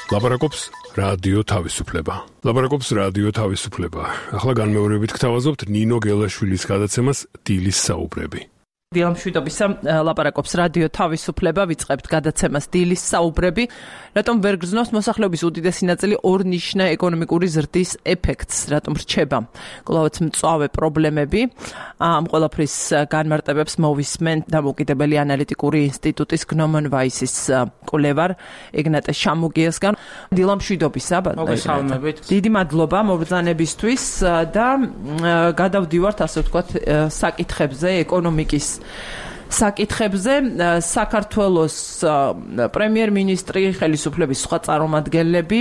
ლაპარაკობს რადიო თავისუფლება. ლაპარაკობს რადიო თავისუფლება. ახლა განმეორებით გთავაზობთ ნინო გელაშვილის გადაცემას დილის საუბრები. დილამშვიდობისა ლაპარაკობს რადიო თავისუფლება, ვიწყებთ გადაცემას დილის საუბრები. რატომ ვერ გრძნობს მოსახლეობის უდიდესი ნაწილი ორნიშნა ეკონომიკური ზრდის ეფექტს, რატომ რჩება კლავაც მწვავე პრობლემები. ამ ყველაფრის განმარტებებს მოვისმენთ დამოუკიდებელი ანალიტიკური ინსტიტუტის Gnomon Weissis კვლევარ ეგნატე შამუგიასგან. დილამშვიდობისა, მოგესალმებით. დიდი მადლობა მობრძანებისთვის და გადავდივართ ასე ვთქვათ საკითხებზე, ეკონომიკის საკითხებზე. საქართველოს პრემიერ-მინისტრი, ხელისუფლების სხვა წარმომადგენლები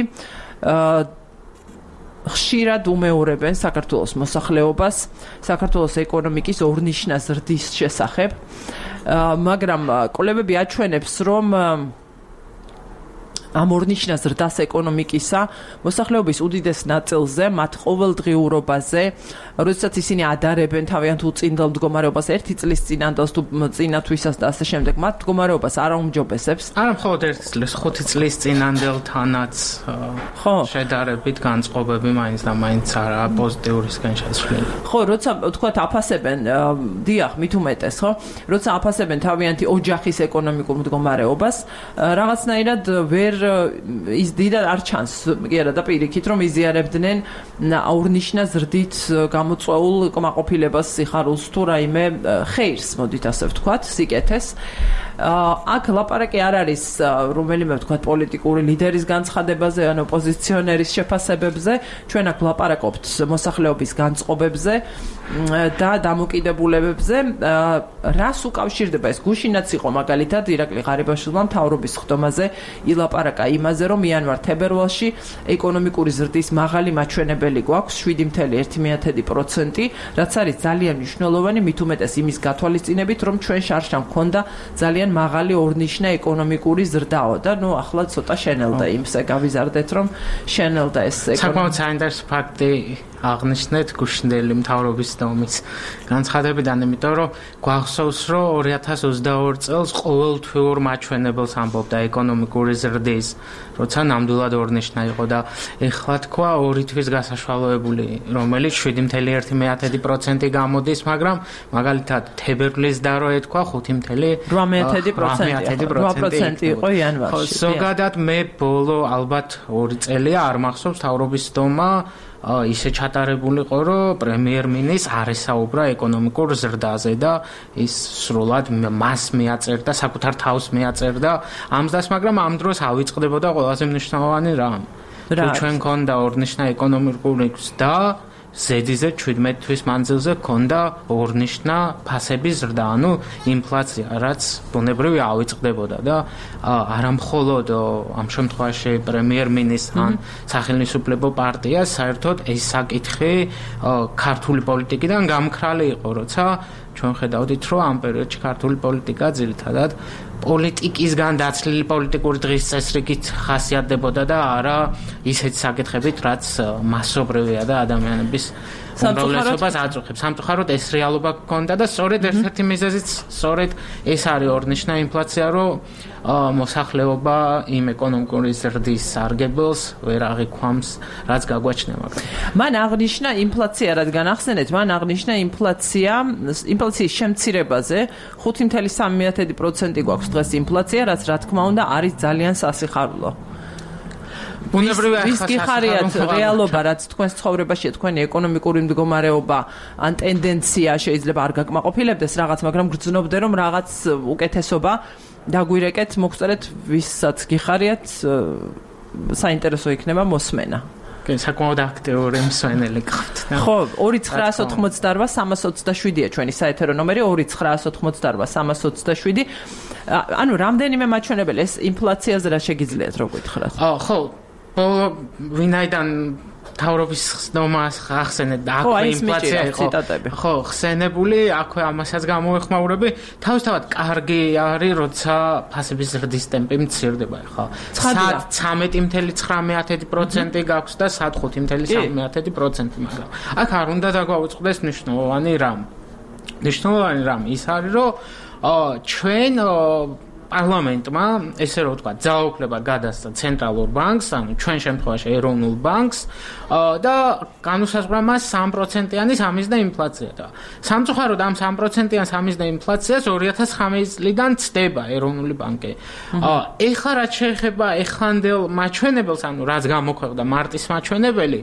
ხშირად უმეორებენ საქართველოს მოსახლეობას, საქართველოს ეკონომიკის ორნიშნა ზრდის შესახებ, მაგრამ კვლევები აჩვენებს, რომ ამ ორნიშნა ზრდას ეკონომიკისა მოსახლეობის უდიდეს ნაწილზე, მათ ყოველდღიურობაზე, როდესაც ისინი ადარებენ თავიანთ უწინდელ მდგომარეობას ერთი წლის წინანდელს თუ წინათვისას და ასე შემდეგ, მათ მდგომარეობას არ აუმჯობესებს. არა მხოლოდ ერთი წლის, 5 წლის წინანდელთანაც შედარებით განწყობები მაინც და მაინც არა პოზიტიურისკენ შეცვლილი. ხო, როცა ვთქვათ აფასებენ, დიახ, მით უმეტეს, ხო? როცა აფასებენ თავიანთი ოჯახის ეკონომიკურ მდგომარეობას, რაღაცნაირად ვერ ის დიდად არ ჩანს, კი არა და პირიქით, რომ იზიარებდნენ ორნიშნა ზრდით გამოწვეულ კმაყოფილებას, სიხარულს თუ რაიმე ხეირს, მოდით ასე ვთქვათ, სიკეთეს. აქ ლაპარაკი არ არის რომელიმე ვთქვათ პოლიტიკური ლიდერის განცხადებაზე ან ოპოზიციონერის შეფასებებზე, ჩვენ აქ ლაპარაკობთ მოსახლეობის განწყობებზე და დამოკიდებულებებზე. რას უკავშირდება ეს? გუშინაც იყო მაგალითად ირაკლი ღარიბაშვილმა მთავრობის ხდომაზე ილაპარაკა იმაზე, რომ იანვარ-თებერვალში ეკონომიკური ზრდის მაღალი მაჩვენებელი გვაქვს 7.1%, რაც არის ძალიან მნიშვნელოვანი, მით უმეტეს იმის გათვალისწინებით, რომ ჩვენ შარშან მქონდა ძალიან მაღალი ორნიშნა ეკონომიკური ზრდაო და ახლა ცოტა შენელდა იმსე გავიზარდეთ, რომ შენელდა ეს საკმაოდ საინტერესო ფაქტი აღნიშნეთ გუშინდელი მთავრობის ხდომის განცხადებიდან, იმიტომ რომ გვახსოვს, რომ 2022 წელს ყოველთვიურ მაჩვენებელს ამბობდა ეკონომიკური ზრდის, როცა ნამდვილად ორნიშნა იყო და ეხლა თქვა 2 თვის გასაშვალოებული, რომელიც 7.1% გამოდის, მაგრამ მაგალითად თებერვლის და რო ეთქვა 5.8% იყო იანვარში. ზოგადად მე ბოლო ალბათ 2 წელია არ მახსოვს მთავრობის ხდომა ისე ჩატარებულიყო, რომ პრემიერ-მინისტრს არ ესაუბრა ეკონომიკურ ზრდაზე და ის სრულად მას მიაწერდა, საკუთარ თავს მიაწერდა ამას, მაგრამ ამ დროს ავიწყდებოდა ყველაზე მნიშვნელოვანი რამ. ჩვენ ქონდა ორნიშნა ეკონომიკური ზრდა, ზედიზედ 17 თვის მანძილზე ქონდა ორნიშნა ფასების ზრდა, ანუ ინფლაცია, რაც ბუნებრივი ავიწყდებოდა და არა მხოლოდ ამ შემთხვევაში პრემიერ-მინისტრს ან სახელმწიფო პარტიას, საერთოდ ეს საკითხი ქართული პოლიტიკიდან გამქრალი იყო, როცა ჩვენ ხედავდით, რომ ამ პერიოდში ქართული პოლიტიკა ძირითადად პოლიტიკისგან დაცლილი პოლიტიკური დღის წესრიგით ხასიათდებოდა და არა ისეთი საკითხებით, რაც მასობრივია და ადამიანების უმრავლესობას აწუხებს. სამწუხაროდ ეს რეალობა გქონდა და სწორედ ერთ-ერთი მიზეზიც სწორედ ეს არის ორნიშნა ინფლაცია, რომ მოსახლეობა იმ ეკონომიკური ზრდის სარგებელს ვერ აღიქვამს, რაც გაგვაჩნია მაგრამ. მან აღნიშნა ინფლაცია, რადგან ახსენეთ, მან აღნიშნა ინფლაციის შემცირებაზე 5.3% გვაქვს დღეს ინფლაცია, რაც რა თქმა უნდა არის ძალიან სასიხარულო. ვის გიხარიათ რეალობა, რაც თქვენს ცხოვრებაშია, თქვენი ეკონომიკური მდგომარეობა ან ტენდენცია შეიძლება არ გაკმაყოფილებდეს რაღაც, მაგრამ გრძნობდე რომ რაღაც უკეთესობა დაგვირეკეთ, მოგწერეთ ვისაც გიხარიათ, საინტერესო იქნება მოსმენა. საკმაოდ აქტიური მსვენელი გყავთ. ხო, 2988327-ია ჩვენი საეთერო ნომერი, 2988327. ანუ რამდენიმე მაჩვენებელი ეს ინფლაციაზე რა შეგიძლიათ რო გითხრათ? ხო, ვინაიდან თავრობის ხსნომას ახსენეთ და აქვე ინფლაცია იყო. ხო, ხსენებული, აქვე ამასაც გამოვეხმაურები. თავისთავად კარგი არის, როცა ფასების ზრდის ტემპი მცირდება, ხო. 13.9% გაქვს და 5.3%, მაგრამ აქ არ უნდა დაგვაუწყდეს მნიშვნელოვანი რამ. ის არის, რომ ჩვენ პარლამენტმა ესე რომ ვთქვა ძალაუფლება გადასცა ცენტრალურ ბანკს, ანუ ჩვენ შემთხვევაში ეროვნულ ბანკს და განუსაზღვრა მას 3%-იანი სამიზნე ინფლაცია და სამწუხაროდ ამ 3%-იან სამიზნე ინფლაციას 2019 წლიდან ცდება ეროვნული ბანკი. ეხლა რაც შეეხება ეხანდელ მაჩვენებელს, ანუ რაც გამოქვეყნდა მარტის მაჩვენებელი,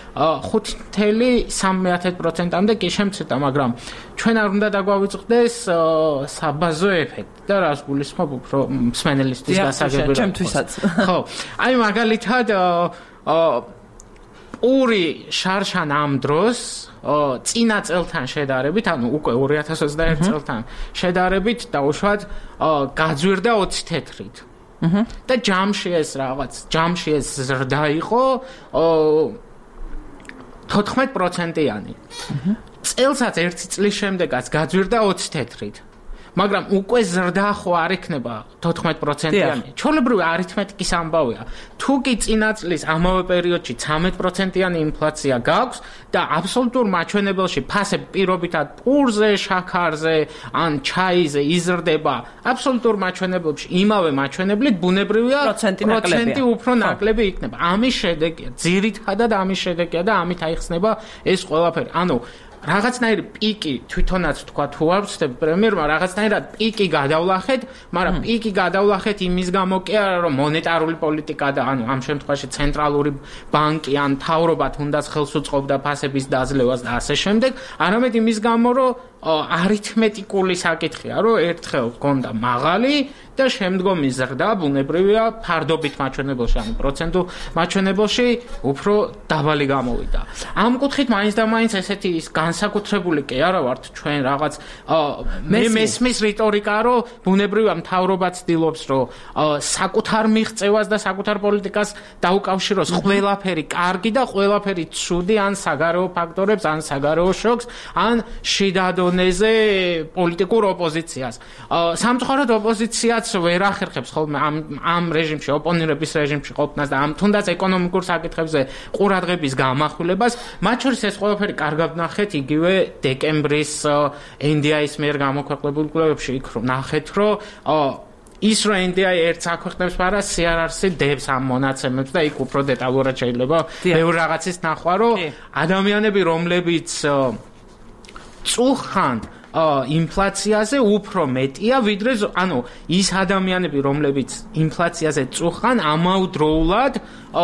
5.3%-ამდე კი შემცირდა, მაგრამ ჩვენ არ უნდა დაგვავიწყდეს საბაზო ეფექტი და რას გულისხმობ უფრო მსმენელისთვის გასაგებია. ჩემთვისაც. ხო, აი მაგალითად პური შარშან ამ დროს წინა წელთან შედარებით, ანუ უკვე 2021 წელთან შედარებით დაუშვათ გაძვირდა 20 თეთრით. და ჯამში ეს ზრდა იყო 14%-იანი. წელსაც ერთი წლის შემდეგაც გაძვირდა 20 თეთრით. მაგრამ უკვე ზრდა ხო არ იქნება 14%-იანი. ჩვეულებრივი არითმეტიკის ამბავია. თუ კი წინა წლის ამავე პერიოდში 13%-იანი ინფლაცია გაქვს და აბსოლუტურ მაჩვენებელში ფასები პირობითად პურზე, შაქარზე ან ჩაიზე იზრდება, აბსოლუტურ მაჩვენებელში იმავე მაჩვენებლით ბუნებრივია პროცენტი უფრო ნაკლები იქნება. ამის შედეგია, ძირითადად ამის შედეგია და ამით აიხსნება ეს ყველაფერი. ანუ რაღაცნაირი პიკი თვითონაც თქვა თუ არ ვცდებ პრემიერმა რაღაცნაირად პიკი გადავლახეთ, მაგრამ პიკი გადავლახეთ იმის გამო კი არა რომ მონეტარული პოლიტიკა და ანუ ამ შემთხვევაში ცენტრალური ბანკი ან მთავრობა თუნდაც ხელს უწყობდა ფასების დაძლევას და ასე შემდეგ, არამედ იმის გამო რომ არითმეტიკული საკითხია, რომ ერთხელ გქონდა მაღალი და შემდგომი ზრდა ბუნებრივია ფარდობით მაჩვენებელში, ანუ პროცენტულ მაჩვენებელში უფრო დაბალი გამოვიდა. ამ კუთხით მაინც და მაინც ესეთი განსაკუთრებული კი არა ვართ ჩვენ რაღაც მე მესმის რიტორიკა, რომ ბუნებრივია მთავრობა ცდილობს, რომ საკუთარ მიღწევას და საკუთარ პოლიტიკას დაუკავშიროს ყველაფერი კარგი და ყველაფერი ცუდი ან საგარეო ფაქტორებს, ან საგარეო შოკს, ან შიდა დონეზე პოლიტიკურ ოპოზიციას. სამწუხაროდ ოპოზიციაც ვერ ახერხებს ხოლმე ამ რეჟიმში, ოპონირების რეჟიმში ყოფნას და ამ თუნდაც ეკონომიკურ საკითხებზე ყურადღების გამახვილებას, მათ შორის ეს ყველაფერი კარგად ნახეთ იგივე დეკემბრის NDI-ის მიერ გამოქვეყნებულ კვლევებში, იქ რომ ნახეთ, რომ ის რომ NDI ერთს აქვეყნებს, მაგრამ CRRC დებს ამ მონაცემებს და იქ უფრო დეტალურად შეიძლება ბევრ რაღაცის ნახვა, რომ ადამიანები, რომლებიც წუხან ინფლაციაზე უფრო მეტია, ვიდრე ანუ ის ადამიანები, რომლებიც ინფლაციაზე წუხან, ამავდროულად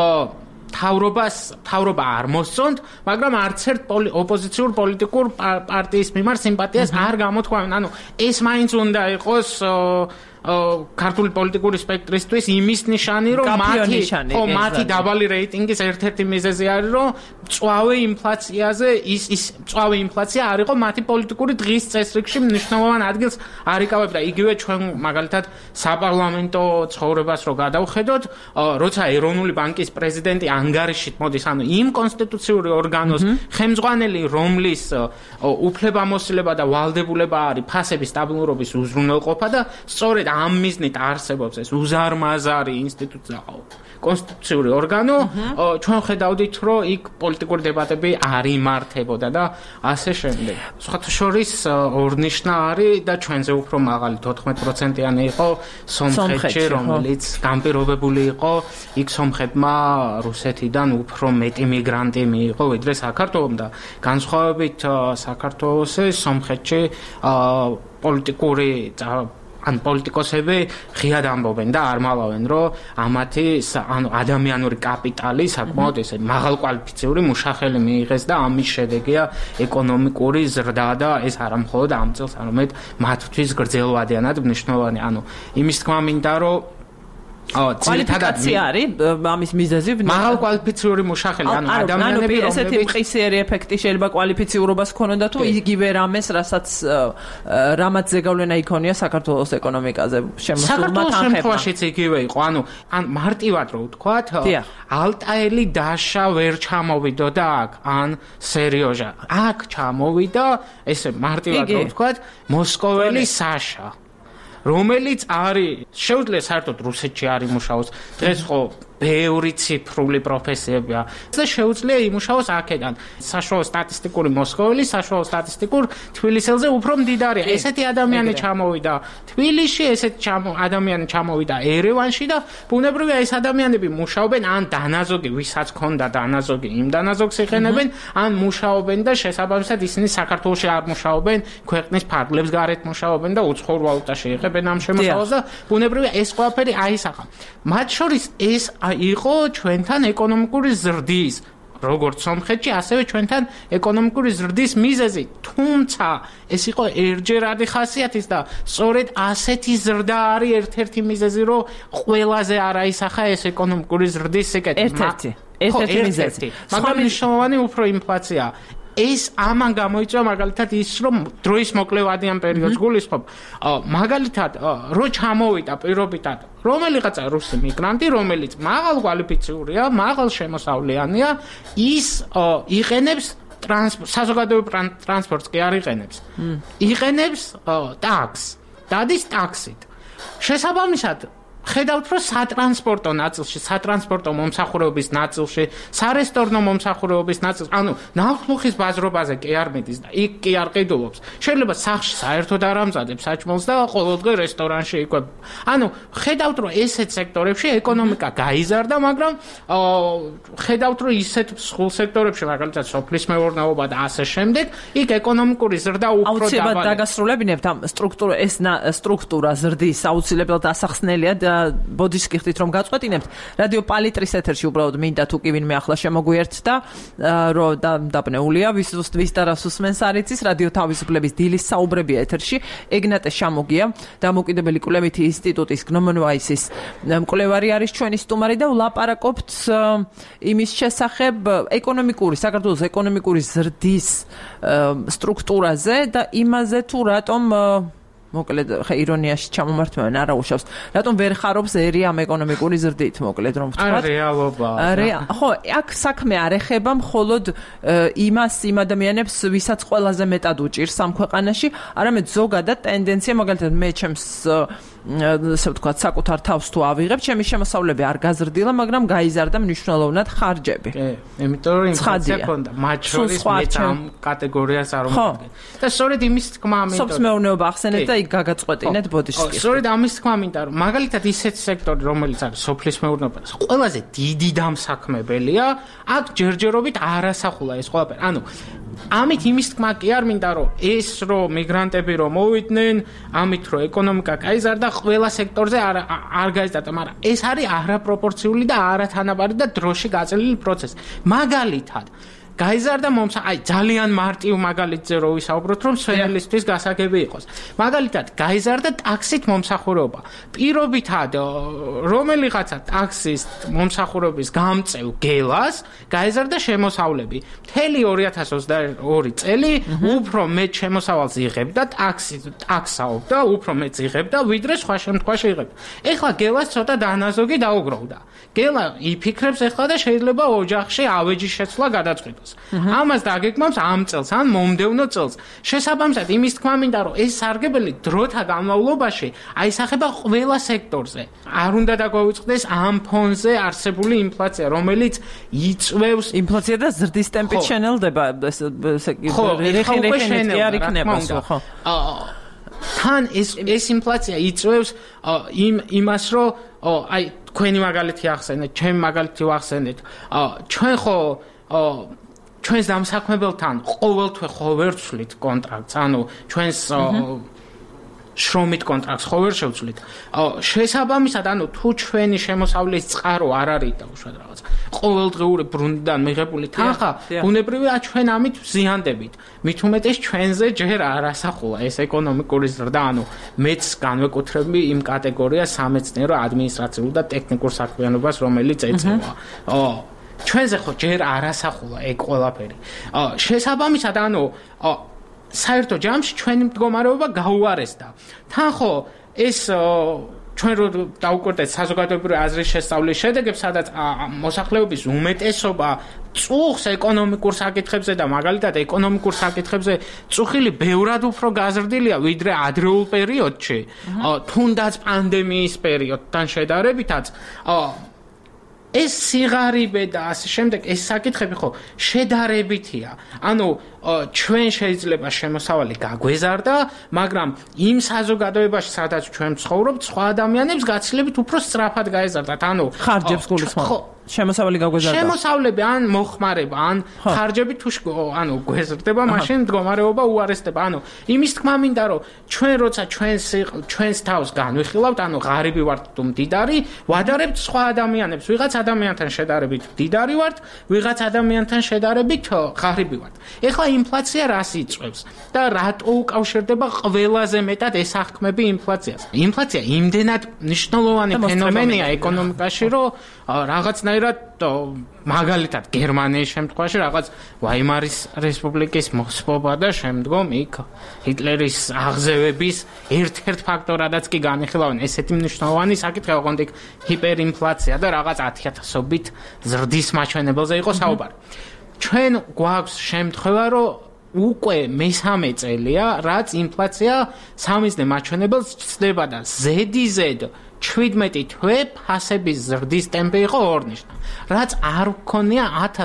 თავრობა არ მოსწონთ, მაგრამ არც ერთ ოპოზიციურ პოლიტიკურ პარტიის მიმართ სიმპათიას არ გამოთქვამენ. ანუ ეს მაინც უნდა იყოს ქართული პოლიტიკური სპექტრისთვის იმის ნიშანი, რომ მათი დაბალი რეიტინგის ერთ-ერთი მიზეზი არის, რომ მწვავე ინფლაციაზე ის მწვავე ინფლაცია არ იყო მათი პოლიტიკური დღის წესრიგში მნიშვნელოვან ადგილს არ იკავებდა. იგივე ჩვენ მაგალითად საპარლამენტო ცხოვრებას რო გადავხედოთ, როცა ეროვნული ბანკის პრეზიდენტი ანგარიშით მოდის, ანუ იმ კონსტიტუციური ორგანოს ხელმძღვანელი, რომლის უფლებამოსილება და ვალდებულება არის ფასების სტაბილურობის უზრუნველყოფა და სწორედ ამ მიზნით არსებობს ეს უზარმაზარი ინსტიტუცია კონსტიტუციური ორგანო, ჩვენ ხედავდით, რომ იქ პოლიტიკური დებატები არ იმართებოდა და ასე შემდეგ. სხვათა შორის ორნიშნა არის და ჩვენზე უფრო მაღალი 14%-იანი იყო სომხეთში, რომელიც განპირობებული იყო, იქ სომხებმა რუსეთიდან უფრო მეტი მიგრანტი მიიღო, ვიდრე საქართველოს და განსხვავებით საქართველოსზე სომხეთში პოლიტიკური ან პოლიტიკოსები ღიად ამბობენ და არ მალავენ, რომ ამათი ადამიანური კაპიტალი საკმაოდ ესე მაღალკვალიფიციური მუშახელი მიიღეს და ამის შედეგია ეკონომიკური ზრდა და ეს არა მხოლოდ ამ წელს, არამედ მათთვის გრძელვადიანად მნიშვნელოვანი. ანუ იმის თქმა მინდა, რომ კვალიფიკაცია არის ამის მიზეზი, მაღალკვალიფიციური მუშახელი, ანუ ადამიანები, რომლებიც ესეთი მყისიერი ეფექტი შეიძლება კვალიფიციურობას ქონოდა თუ იგივე რამეს, რამაც ზეგავლენა იქონია საქართველოს ეკონომიკაზე შემოსულმა თანხებმა. შემთხვევაშიც იგივე იყო, ანუ ან მარტივად რო ვთქვათ, ალტაელი დაშა ვერ ჩამოვიდოდა აქ, ან სერიოზა. აქ ჩამოვიდა, ესე მარტივად რო ვთქვათ, მოსკოველი საშა, რომელიც არის შეუძლია საერთოდ რუსეთში არ იმუშაოს. დღეს ხო ბევრი ციფრული პროფესიებია და შეუძლია იმუშაოს აქედან. საშუალო სტატისტიკური მოსხოვილი, საშუალო სტატისტიკურ თბილისელზე უფრო მდიდარია. ესეთი ადამიანი ჩამოვიდა თბილისში, ესეთი ადამიანი ჩამოვიდა ერევანში და ბუნებრივია ეს ადამიანები მუშაობენ ან დანაზოგი, ვისაც ქონდა დანაზოგი, იმ დანაზოგს იხენებენ, ან მუშაობენ და შესაბამისად ისინი საქართველოში არ მუშაობენ, ქვეყნის ფარგლებს გარეთ მუშაობენ და უცხოურ ვალუტაში იღებენ ამ შემოსავალს და ბუნებრივია ეს ყველაფერი აისახა. მათ შორის ეს იყო ჩვენთან ეკონომიკური ზრდის, როგორც სომხეთში, ასევე ჩვენთან ეკონომიკური ზრდის მიზეზი. თუმცა ეს იყო ერთჯერადი ხასიათის და სწორედ ასეთი ზრდა არის ერთ-ერთი მიზეზი, რომ ყველაზე არ აისახა ეს ეკონომიკური ზრდის სიკეთე. ერთ-ერთი მიზეზი. მაგრამ მნიშვნელოვანი უფრო ინფლაცია. ეს ამან გამოიწვია მაგალითად ის, რომ დროის მოკლევადიან პერიოდს გულისხმობ. მაგალითად, რო ჩამოვიდა პირობითად რომელიღაცა რუსი მიგრანტი, რომელიც მაღალ კვალიფიციურია, მაღალ შემოსავლიანია, ის იყენებს საზოგადოებრივ ტრანსპორტს კი არ იყენებს. იყენებს ტაქსს, დადის ტაქსით. შესაბამისად ხედავთ, რომ სატრანსპორტო ნაწილში, სატრანსპორტო მომსახურების ნაწილში, სარესტორნო მომსახურების ნაწილში, ანუ ნავთლუხის ბაზრობაზე კი არ მიდის და იქ კი არ ყიდულობს. შეიძლება სახლში საერთოდ არ ამზადებს საჭმელს და ყოველდღე რესტორანში იკვებება. ანუ ხედავთ, რომ ესეთ სექტორებში ეკონომიკა გაიზარდა, მაგრამ ხედავთ, რომ ისეთ სულ სექტორებში, მაგალითად სოფლის მეურნეობა და ასე შემდეგ, იქ ეკონომიკური ზრდა უფრო დაბალია. აუცილებლად დაგასრულებინებთ ამ სტრუქტურა ზრდის აუცილებლად ასახსნელია და ბოდიშს გიხდით რომ გაწყვეტინებთ. რადიო პალიტრის ეთერში უბრალოდ მინდა თუ კი ვინმე ახლა შემოგვიერთდა, რომ დაბნეულია ვის და რას უსმენს არ იცის, რადიო თავისუფლების დილის საუბრებია ეთერში. ეგნატე შამოგია, დამოუკიდებელი კვლევითი ინსტიტუტის გნომონვაისის მკვლევარი არის ჩვენი სტუმარი და ვლაპარაკობთ იმის შესახებ საქართველოს ეკონომიკური ზრდის სტრუქტურაზე და იმაზე თუ რატომ მოკლედ ირონიაში ჩამომართმევენ არა უშავს. რატომ ვერ ხარობს ერი ამ ეკონომიკური ზრდით, მოკლედ რომ ვთქვათ? რეალობა. ხო, აქ საქმე არ ეხება მხოლოდ იმ ადამიანებს, ვისაც ყველაზე მეტად უჭირს ამ ქვეყანაში, არამედ ზოგადად ტენდენცია, მაგალითად მე ჩემს ასე ვთქვათ, საკუთარ თავს თუ ავიღებ, ჩემი შემოსავლები არ გაზრდილა, მაგრამ გაიზარდა მნიშვნელოვნად ხარჯები. კი, იმიტომ რომ ინფლაცია ქონდა, მათ შორის მეც ამ კატეგორიას არ უმოდგენ. და სწორედ იმის თქმა მინდა. სოფლის მეურნეობა ახსენეთ და იქ გაგაწყვეტინეთ ბოდიშს. სწორედ ამის თქმა მინდა, რომ მაგალითად ისეთი სექტორი, რომელიც არის სოფლის მეურნეობა, ყველაზე დიდი დამსაქმებელია, აქ ჯერჯერობით არასახულა ეს ყველაფერი. ანუ ამით იმის თქმა კი არ მინდა, რომ ეს რომ მიგრანტები რომ მოვიდნენ, ამით რომ ეკონომიკა გაიზარდა, ყველა სექტორზე არ გაიზარდა, მაგრამ ეს არის არაპროპორციული და არათანაბარი და დროში გაწელილი პროცესი. მაგალითად გაიზარდა ძალიან მარტივ მაგალითზე რო ვისაუბროთ, რომ სვენელისთვის გასაგები იყოს. მაგალითად, გაიზარდა ტაქსით მომსახურება. პირობითად, რომელიღაცა ტაქსის მომსახურების გამწევ გელას გაიზარდა შემოსავლები. მთელი 2022 წელი უფრო მეტ შემოსავალს იღებდა ტაქსაობდა, უფრო მეტ იღებდა, ვიდრე სხვა შემთხვევაში იღებდა. ეხლა გელას ცოტა დანაზოგი დაუგროვდა. გელა იფიქრებს ეხლა და შეიძლება ოჯახში ავეჯის შეცვლა გადაწყვიტოს. ამას დაგეგმავს ამ წელს ან მომდევნო წელს. შესაბამისად იმის თქმა მინდა, რომ ეს სარგებელი დროთა განმავლობაში აისახება ყველა სექტორზე. არ უნდა დაგვაუწყდეს ამ ფონზე არსებული ინფლაცია, რომელიც იწვევს ინფლაცია და ზრდის ტემპით შენელდება. არ იქნება ხო? თან ეს ინფლაცია იწვევს იმას, რომ თქვენი მაგალითი ახსენეთ, ჩემი მაგალითი ვახსენეთ. ჩვენ ხო ჩვენს დამსაქმებელთან ყოველთვე ხო ვერ ვცვლით კონტრაქტს, ანუ ჩვენს შრომით კონტრაქტს ხო ვერ შევცვლით. შესაბამისად, ანუ თუ ჩვენი შემოსავლის წყარო არ არის და უშუალოდ რაღაც ყოველდღიური ბრუნდიდან მიღებული თანხა, ბუნებრივია ჩვენ ამით ვზიანდებით. მით უმეტეს ჩვენზე ჯერ არასახულა ეს ეკონომიკური ზრდა, ანუ მეც განვეკუთრები იმ კატეგორიას სამეცნიერო, ადმინისტრაციულ და ტექნიკურ საქმიანობას, რომელიც ეწევა. ჩვენზე ხო ჯერ არასახულა ეგ ყველაფერი. შესაბამისად, ანუ საერთო ჯამში ჩვენი მდგომარეობა გაუარესდა. თან ხო ეს ჩვენ რო დავუკვირდეთ საზოგადოებრივი აზრის შესწავლის შედეგებს, სადაც მოსახლეობის უმეტესობა წუხს ეკონომიკურ საკითხებზე და მაგალითად ეკონომიკურ საკითხებზე წუხილი ბევრად უფრო გაზრდილია ვიდრე ადრეულ პერიოდში, თუნდაც პანდემიის პერიოდთან შედარებითაც. ეს სიღარიბე და ასე შემდეგ ეს საკითხები ხო შედარებითია. ანუ ჩვენ შეიძლება შემოსავალი გაგვეზარდა, მაგრამ იმ საზოგადოებაში, სადაც ჩვენ ცხოვრობთ, სხვა ადამიანებს გაცილებით უფრო სწრაფად გაეზარდათ. ანუ ხარჯებს გულისხმობ. შემოსავალი გაგვეზარდა. შემოსავლები ან მოხმარება, ან ხარჯები თუ გვეზრდება, მაშინ მდგომარეობა უარესდება. ანუ იმის თქმა მინდა, რომ ჩვენ როცა ჩვენს თავს განვიხილავთ, ანუ ღარიბი ვართ თუ მდიდარი, ვადარებთ სხვა ადამიანებს, ვიღაც ადამიანთან შედარებით მდიდარი ვართ, ვიღაც ადამიანთან შედარებით ღარიბი ვართ. ეხლა ინფლაცია რას იწვევს და რატო უკავშირდება ყველაზე მეტად ეს აღქმები ინფლაციას? ინფლაცია იმდენად მნიშვნელოვანი ფენომენია ეკონომიკაში, რომ რაღაცნაირად მაგალითად გერმანიის შემთხვევაში რაღაც ვაიმარის რესპუბლიკის მოსპობა და შემდგომ იქ ჰიტლერის აღზევების ერთ-ერთ ფაქტორადაც კი განიხილავენ ესეთი მნიშვნელოვანი საკითხი, ოღონდ იქ ჰიპერინფლაცია და რაღაც 10,000-ობით ზრდის მაჩვენებელზე იყო საუბარი. ჩვენ გვაქვს შემთხვევა, რომ უკვე მესამე წელია, რაც ინფლაცია სამიზნე მაჩვენებელს ცდება და ზედიზედ 17 თვე ფასების ზრდის ტემპი იყო ორნიშნა, რაც არ გქონია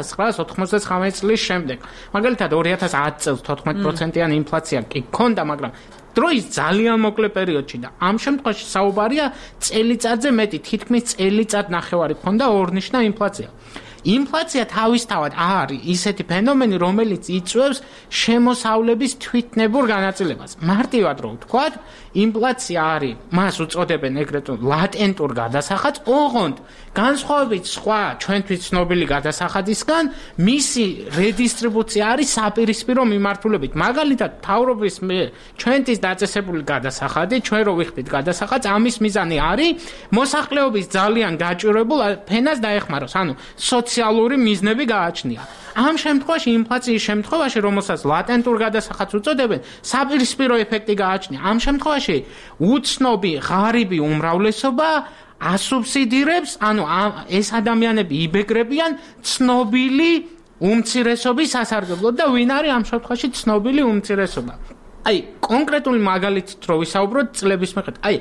1999 წლის შემდეგ. მაგალითად 2010 წელს 14%-იანი ინფლაცია კი გქონდა, მაგრამ დროის ძალიან მოკლე პერიოდში და ამ შემთხვევაში საუბარია წელიწადზე მეტი, თითქმის წელიწად ნახევარი გქონდა ორნიშნა ინფლაცია. ინფლაცია თავისთავად არის ისეთი ფენომენი, რომელიც იწვევს შემოსავლების თვითნებურ განაწილებას. მარტივად რომ ვთქვათ, ინფლაცია არის, მას უწოდებენ ეგრეთ ლატენტურ გადასახადს, ოღონდ განსხვავებით სხვა ჩვენთვის ცნობილი გადასახადისგან, მისი რედისტრიბუცია არის საპირისპირო მიმართულებით. მაგალითად, მთავრობის მიერ ჩვენთვის დაწესებული გადასახადი, ჩვენ რო ვიხდით გადასახადს, ამის მიზანი არის მოსახლეობის ძალიან გაჭირვებულ ფენას დაეხმაროს, ანუ სოციალური მიზნები გააჩნია. ამ შემთხვევაში ინფლაციის შემთხვევაში, რომელსაც ლატენტურ გადასახადს უწოდებენ, საპირისპირო ეფექტი გააჩნია. ამ შემთხვევაში უცნობი ღარიბი უმრავლესობა ასუბსიდირებს, ანუ ეს ადამიანები იბეგრებიან ცნობილი უმცირესობის სასარგებლოდ და ვინ არის ამ შემთხვევაში ცნობილი უმცირესობა? აი, კონკრეტული მაგალითით რო ვისაუბროთ წლების მიხედვით. აი,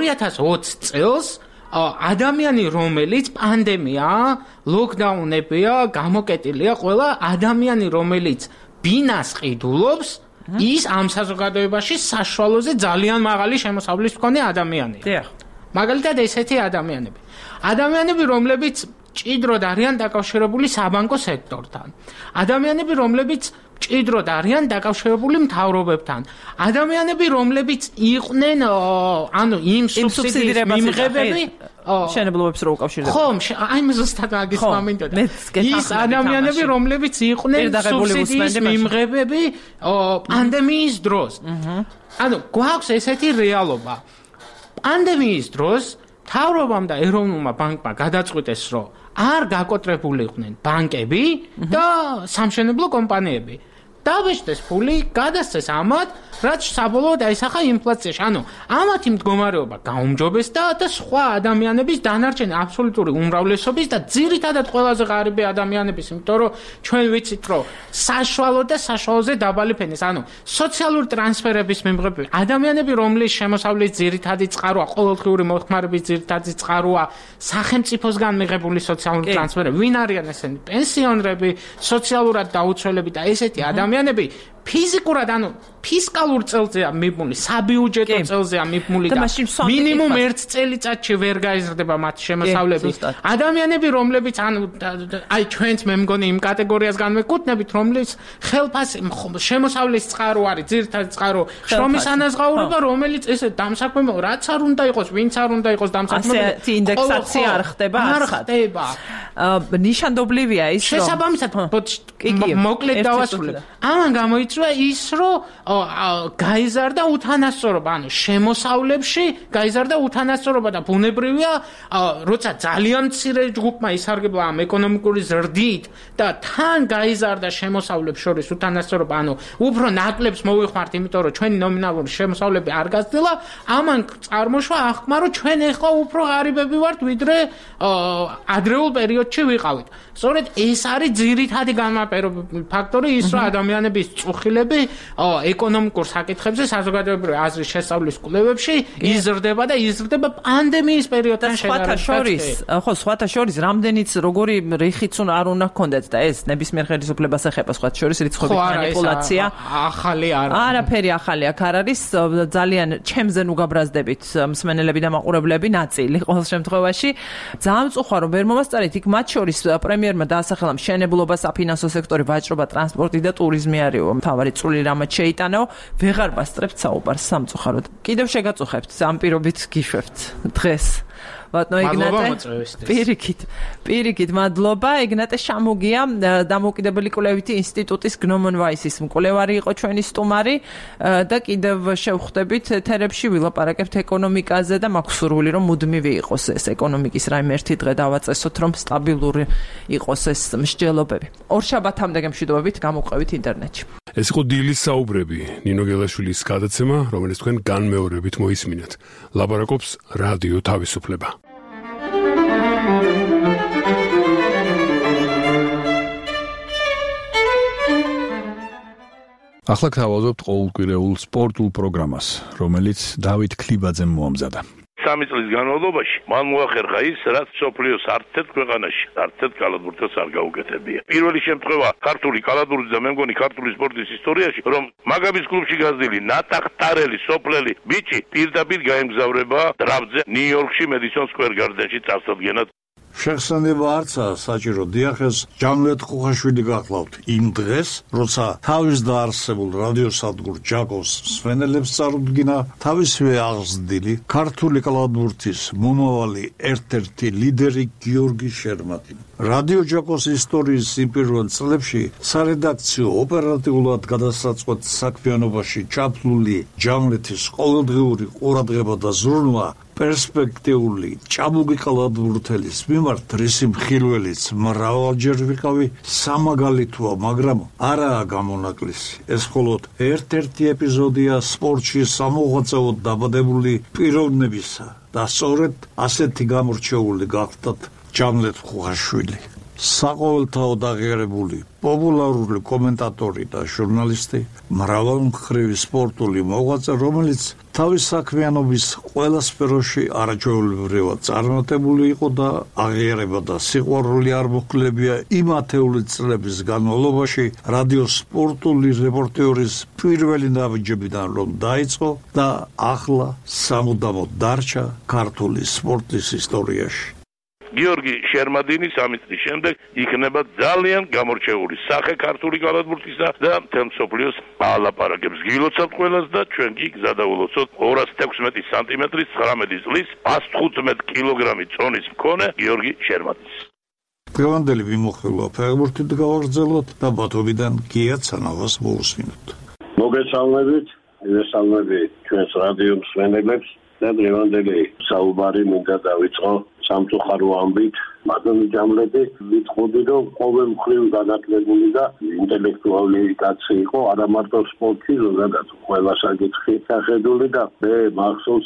2020 წელს ადამიანი, რომელიც პანდემია, ლოკდაუნებია, გამოკეტილია, ყველა ადამიანი, რომელიც ბინას ყიდულობს, ის ამ საზოგადოებაში საშუალოზე ძალიან მაღალი შემოსავლის მქონე ადამიანია. დიახ. მაგალითად ესეთი ადამიანები. ადამიანები, რომლებიც ჭიდროდ არიან დაკავშირებული საბანკო სექტორთან. ადამიანები, რომლებიც ჭიდროდ არიან დაკავშირებული მთავრობებთან. ადამიანები, რომლებიც იყვნენ, ანუ იმ სუბსიდიების მიმღებები, შენებლობებს რო უკავშირდება. ხო, აი მე ზუსტად მაგის მომენტია. ის ადამიანები, რომლებიც იყვნენ სუბსიდიის მიმღებები პანდემიის დროს. ანუ გვაქვს ესეთი რეალობა. პანდემიის დროს მთავრობამ და ეროვნულმა ბანკმა გადაწყვიტეს, რომ არ გაკოტრებულიყვნენ ბანკები და სამშენებლო კომპანიები. დაბეჭდეს ფული, გადასცეს ამათ, რაც საბოლოოდ აისახა ინფლაციაში. ანუ ამათი მდგომარეობა გაუმჯობესდა და სხვა ადამიანების დანარჩენი აბსოლუტური უმრავლესობის და ძირითადად ყველაზე ღარიბი ადამიანების, იმიტომ რომ ჩვენ ვიცით, რომ საშუალო და საშუალოზე დაბალი ფენის, ანუ სოციალური ტრანსფერების მიმღები, ადამიანები, რომლის შემოსავლის ძირითადი წყაროა, ყოველდღიური მოხმარების ძირითადი წყაროა სახელმწიფოსგან მიღებული სოციალური ტრანსფერები, ვინ არიან ესენი? პენსიონერები, სოციალურად დაუცველები და ესეთი ადამიანები ფიზიკურად, ანუ ფისკალურ წელზეა მიბმული, საბიუჯეტო წელზეა მიბმული და მინიმუმ 1 წელიწადში ვერ გაიზრდება მათი შემოსავლები. ადამიანები, რომლებიც ანუ აი ჩვენც მე მგონი იმ კატეგორიას განვეკუთვნებით, რომლის ხელფასი შემოსავლის წყარო არის, ძირითადი წყარო, შრომის ანაზღაურება, რომელიც ესე დამსაქმებელო, რაც არ უნდა იყოს, ვინც არ უნდა იყოს დამსაქმებელი. ასეთი ინდექსაცია არ ხდება, არ ხდება. ნიშანდობლივია ის, რომ შესაბამისად მოკლედ დავასრულებ. ამან გამოიწვია ის, რომ გაიზარდა უთანასწორობა, ანუ შემოსავლებში გაიზარდა უთანასწორობა და ბუნებრივია, როცა ძალიან მცირე ჯგუფმა ისარგებლა ამ ეკონომიკური ზრდით და თან გაიზარდა შემოსავლებს შორის უთანასწორობა, ანუ უფრო ნაკლებს მოვიხმართ, იმიტომ რომ ჩვენი ნომინალური შემოსავლები არ გაზრდილა, ამან წარმოშვა აღქმა, რომ ჩვენ ეხლა უფრო ღარიბები ვართ, ვიდრე ადრეულ პერიოდში ვიყავით. სწორედ ეს არის ძირითადი განმაპირობებელი ფაქტორი, ის რომ ადამიანების განხილები ეკონომიკურ საკითხებზე საზოგადოებრივი აზრის შესწავლის კვლევებში იზრდება და იზრდება პანდემიის პერიოდთან შედარებით. სხვათა შორის რამდენიც როგორი რიხიც არ უნდა ჰქონდეთ და ეს ნებისმიერ ხელისუფლებას ეხება სხვათა შორის რიცხვების მანიპულაცია. ახალი არაფერი ახალი აქ არ არის, ძალიან ჩემზე ნუ გაბრაზდებით მსმენელები და მაყურებლები ნაწილი ყოველ შემთხვევაში. ძალიან მწუხარ რომ ვერ მომასწარით იქ მათ შორის პრემიერმა დაასახელა მშენებლობა, საფინანსო სექტორი, ვაჭრობა, ტრანსპორტი და ტურიზმი არისო. მთავარი წვლილი რამაც შეიტანაო, ვეღარ ვასწრებთ საუბარს სამწუხაროდ. კიდევ შეგაწუხებთ, ამ პირობით გიშვებთ დღეს. ბატონო ეგნატე, პირიქით მადლობა. ეგნატე შამუგია, დამოუკიდებელი კვლევითი ინსტიტუტის გნომონ ვაისის მკვლევარი იყო ჩვენი სტუმარი და კიდევ შევხვდებით ეთერებში ვილაპარაკებთ ეკონომიკაზე და მაქვს სურვილი რომ მუდმივი იყოს ეს ეკონომიკის რაიმე ერთი დღე დავაწესოთ რომ სტაბილური იყოს ეს მსჯელობები. ორშაბათამდე გემშვიდობებით, გამოყვებით ინტერნეტში. ეს იყო დილის საუბრები, ნინო გელაშვილის გადაცემა, რომელიც თქვენ განმეორებით მოისმინეთ. ლაპარაკობს რადიო თავისუფლება. ახლა გთავაზობთ ყოველკვირეულ სპორტულ პროგრამას, რომელიც დავით ქლიბაძემ მოამზადა. 3 წლის განმავლობაში მან მოახერხა ის, რაც სოფლიოს არცერთ ქვეყანაში, არცერთ კალათბურთელს არ გაუკეთებია. პირველი შემთხვევა ქართული კალათბურთის და მე მგონი ქართული სპორტის ისტორიაში, რომ მაგაბის კლუბში გაზრდილი ნატახტარელი სოფლელი ბიჭი პირდაპირ გაემგზავრება დრაფტზე ნიუ-იორკში მედისონ სკვერ გარდენში წარსადგენად. შეხსენება არცა საჭირო დიახეს ჯამლეთ ხუხაშვილი გახლავთ იმ დღეს, როცა თავის დაარსებულ რადიოსადგურ ჯაკოს მსმენელებს წარუდგინა თავისივე აღზრდილი ქართული კალათბურთის მომავალი ერთ-ერთი ლიდერი გიორგი შერმატინი. რადიო ჯაკოს ისტორიის იმ პირველ წლებში სარედაქციო ოპერატიულად გადასაწყვეტ საქმიანობაში ჩაფლული ჯამლეთის ყოველდღიური ყურადღება და ზრუნვა პერსპექტიული ჭაბუგი კალათბურთელის მიმართ რისი მხილველიც მრავალჯერ ვიყავი სამაგალითოა, მაგრამ არაა გამონაკლისი. ეს მხოლოდ ერთ-ერთი ეპიზოდია სპორტში სამოღვაწეოდ დაბადებული პიროვნებისა და სწორედ ასეთი გამორჩეული გახდათ ჯამლეთ ხუხაშვილი. საყოველთაოდ აღიარებული პოპულარული კომენტატორი და ჟურნალისტი, მრავალმხრივი სპორტული მოღვაწე, რომელიც თავის საქმიანობის ყველა სფეროში არაჩვეულებრივად წარმატებული იყო და აღიარება და სიყვარული არ მოხლებია იმ ათეული წლების განმავლობაში რადიო სპორტული რეპორტიორის პირველი ნაბიჯებიდან რომ დაიწყო და ახლა სამუდამოდ დარჩა ქართული სპორტის ისტორიაში. გიორგი შერმადინის 3 წლის შემდეგ იქნება ძალიან გამორჩეული სახე ქართული კალათბურთისა და მთელ მსოფლიოს ალაპარაკებს გილოცავთ ყველას და ჩვენ კი გზადაულოცოთ 216 სანტიმეტრის 19 წლის 115 კილოგრამი წონის მქონე გიორგი შერმადინს. დღევანდელი მიმოხილვა ფეხბურთით გავაგრძელოთ და ბათუმიდან გია ცანავას მოусმინოთ. მოგესალმებით, მოგესალმებით ჩვენს რადიო მსმენელებს და დღევანდელი საუბარი მინდა დავიწყო სამწუხარო ამბით. მადლი ჯამლეთი ვიტყოდი რომ ყოველმხრივ განათლებული და ინტელექტუალური კაცი იყო, არა მარტო სპორტში, ზოგადად ყველა საკითხი შეხედული და მე მახსოვს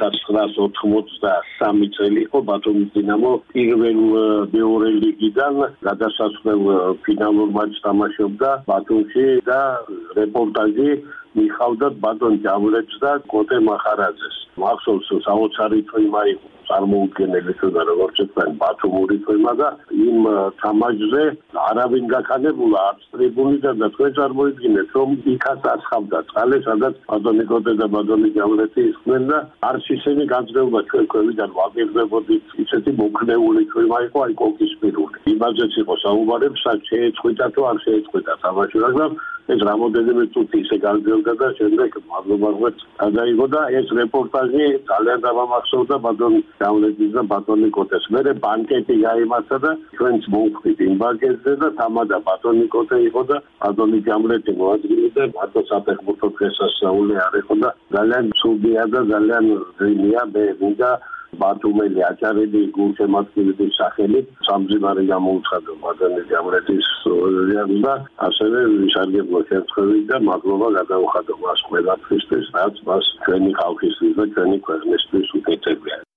1983 წელი იყო ბათუმის დინამო პირველ მეორე ლიგიდან გადასასვლელ ფინალურ მატჩს თამაშობდა ბათუმში და რეპორტაჟი მიხავდა ბატონ ჯამლეთს და კოტე მახარაძეს. მახსოვს საოცარი თემა იყო წარმოუდგენელი და როგორც თქვენ ბათუმური თემა და იმ თამაშზე არავინ გაქანებულა არც ტრიბუნიდან და თქვენ წარმოიდგინეთ რომ იქაც ასხავდა წყალე სადაც ბატონი კოტე და ბატონი ჯამლეთი ისხდნენ და არც ისინი განძრეულობა ჩვენ ქვევიდან ვაგებდებოდით. ისეთი მოქნეული თემა იყო აი კოკისპირული. იმაზეც იყო საუბარი, შეეწყვიტა თუ არ შეეწყვიტა თამაში, მაგრამ ეს რამოდენიმე წუთი ისე განძრეულდა და შემდეგ მადლობარღვეთ გადაიღო და ეს რეპორტაჟი ძალიან დამამახსოვრდა ბატონ ჯამლეთის და ბატონი კოტეს. მერე ბანკეტი გაიმართა და ჩვენც მოვხვდით იმ ბანკეტზე და თამადა ბატონი კოტე იყო და ბატონი ჯამლეთი მოადგილე და მარტო საფეხბურთო დღესასწაული არ იყო და ძალიან ცუდია და ძალიან ძვირია მე მინდა ბათუმელი აჭარელი გულშემატკივრის სახელით სამძიმარი გამოუცხადა ბატონი ჯამლეთის და ასევე ვისარგებლო შემთხვევით და მადლობა გადაუხადო მას ყველაფრისთვის, რაც მას ჩვენი ხალხისთვის და ჩვენი ქვეყნისთვის უკეთებია.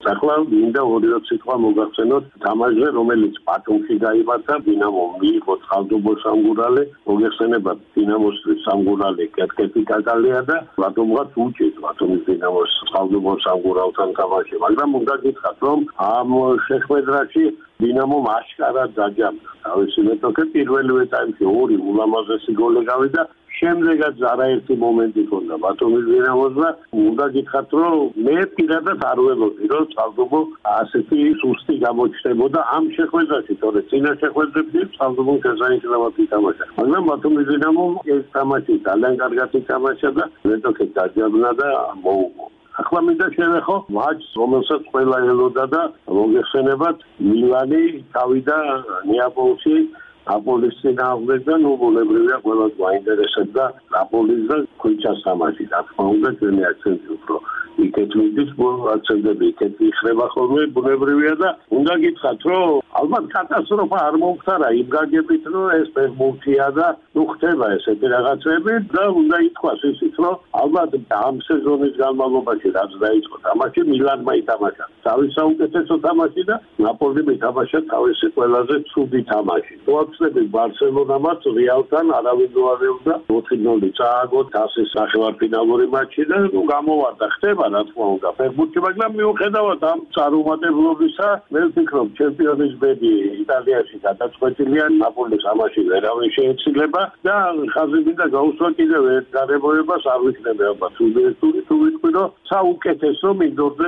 ახლა მინდა 2 სიტყვა მოგახსენოთ თამაშზე, რომელიც ბათუმში გაიმართა, დინამომ მიიღო წყალდუბო სამგურალე, მოგეხსენებათ დინამოს სამგურალე კეთკეთი კაკალია და ბათუმღაც უჭირს ბათუმის დინამოს წყალდუბო სამგურალთან თამაში, მაგრამ უნდა გითხრათ, რომ ამ შეხვედრაში დინამომ აშკარად დაჯამდა თავისი მეტოქე პირველივე ტაიმში 2 ულამაზესი გოლი გავიდა. შემდეგაც არაერთი მომენტი ჰქონდა ბათუმის დინამოს და უნდა გითხრათ, რომ მე პირადად არ ველოდი, რომ წყალდუბო ასეთი სუსტი გამოჩნდებოდა ამ შეხვედრაში, თორე წინა შეხვედრებში წყალდუბომ შესანიშნავად ითამაშა. მაგრამ ბათუმის დინამომ ეს თამაში ძალიან კარგად ითამაშა და მეტოქე დაჯამდა და მოუგო. ახლა მინდა შევეხო მატჩს, რომელსაც ყველა ელოდა და მოგეხსენებათ მილანი გავიდა ნეაპოლში აპოლის წინააღმდეგ და ნუბულებრივია ყველას გვაინტერესებდა აპოლის და ქუჩას თამაში. რა თქმა უნდა, ჩვენი აქცენტი უფრო იქეთ მიდის, აქცენტები იქეთ იხრება ხოლმე, ბუნებრივია და უნდა გითხრათ, რომ ალბათ კატასტროფა არ მომხდარა იმ გაგებით, რომ ეს ფეხბურთია და ხდება ესეთი რაღაცები და უნდა ითქვას ისიც, რომ ალბათ ამ სეზონის განმავლობაში რაც დაიწყო თამაში მილანმა ითამაშა თავის საუკეთესო თამაში და ნაპოლიმ ითამაშა თავისი ყველაზე ცუდი თამაში. ვახსენებ ბარსელონამაც რეალთან არავინ לא აღებდა 4-0 წააგო თასის სახელმწიფო მატჩი და გამოვარდა ხდება რა თქმა უნდა ფეხბურთი, მაგრამ მიუხედავად ამ წარუმატებლობისა მე ვფიქრობ ჩემპიონის ბედი იტალიაში გადაწყვეტილია ნაპოლის ამაში ვერავინ შეეცილება და ხაზი მინდა გაუსვა კიდევ ერთ გარემოებას არ ვიქნები ალბათ თუ ვიტყვი რომ საუკეთესო მიგდორდნენ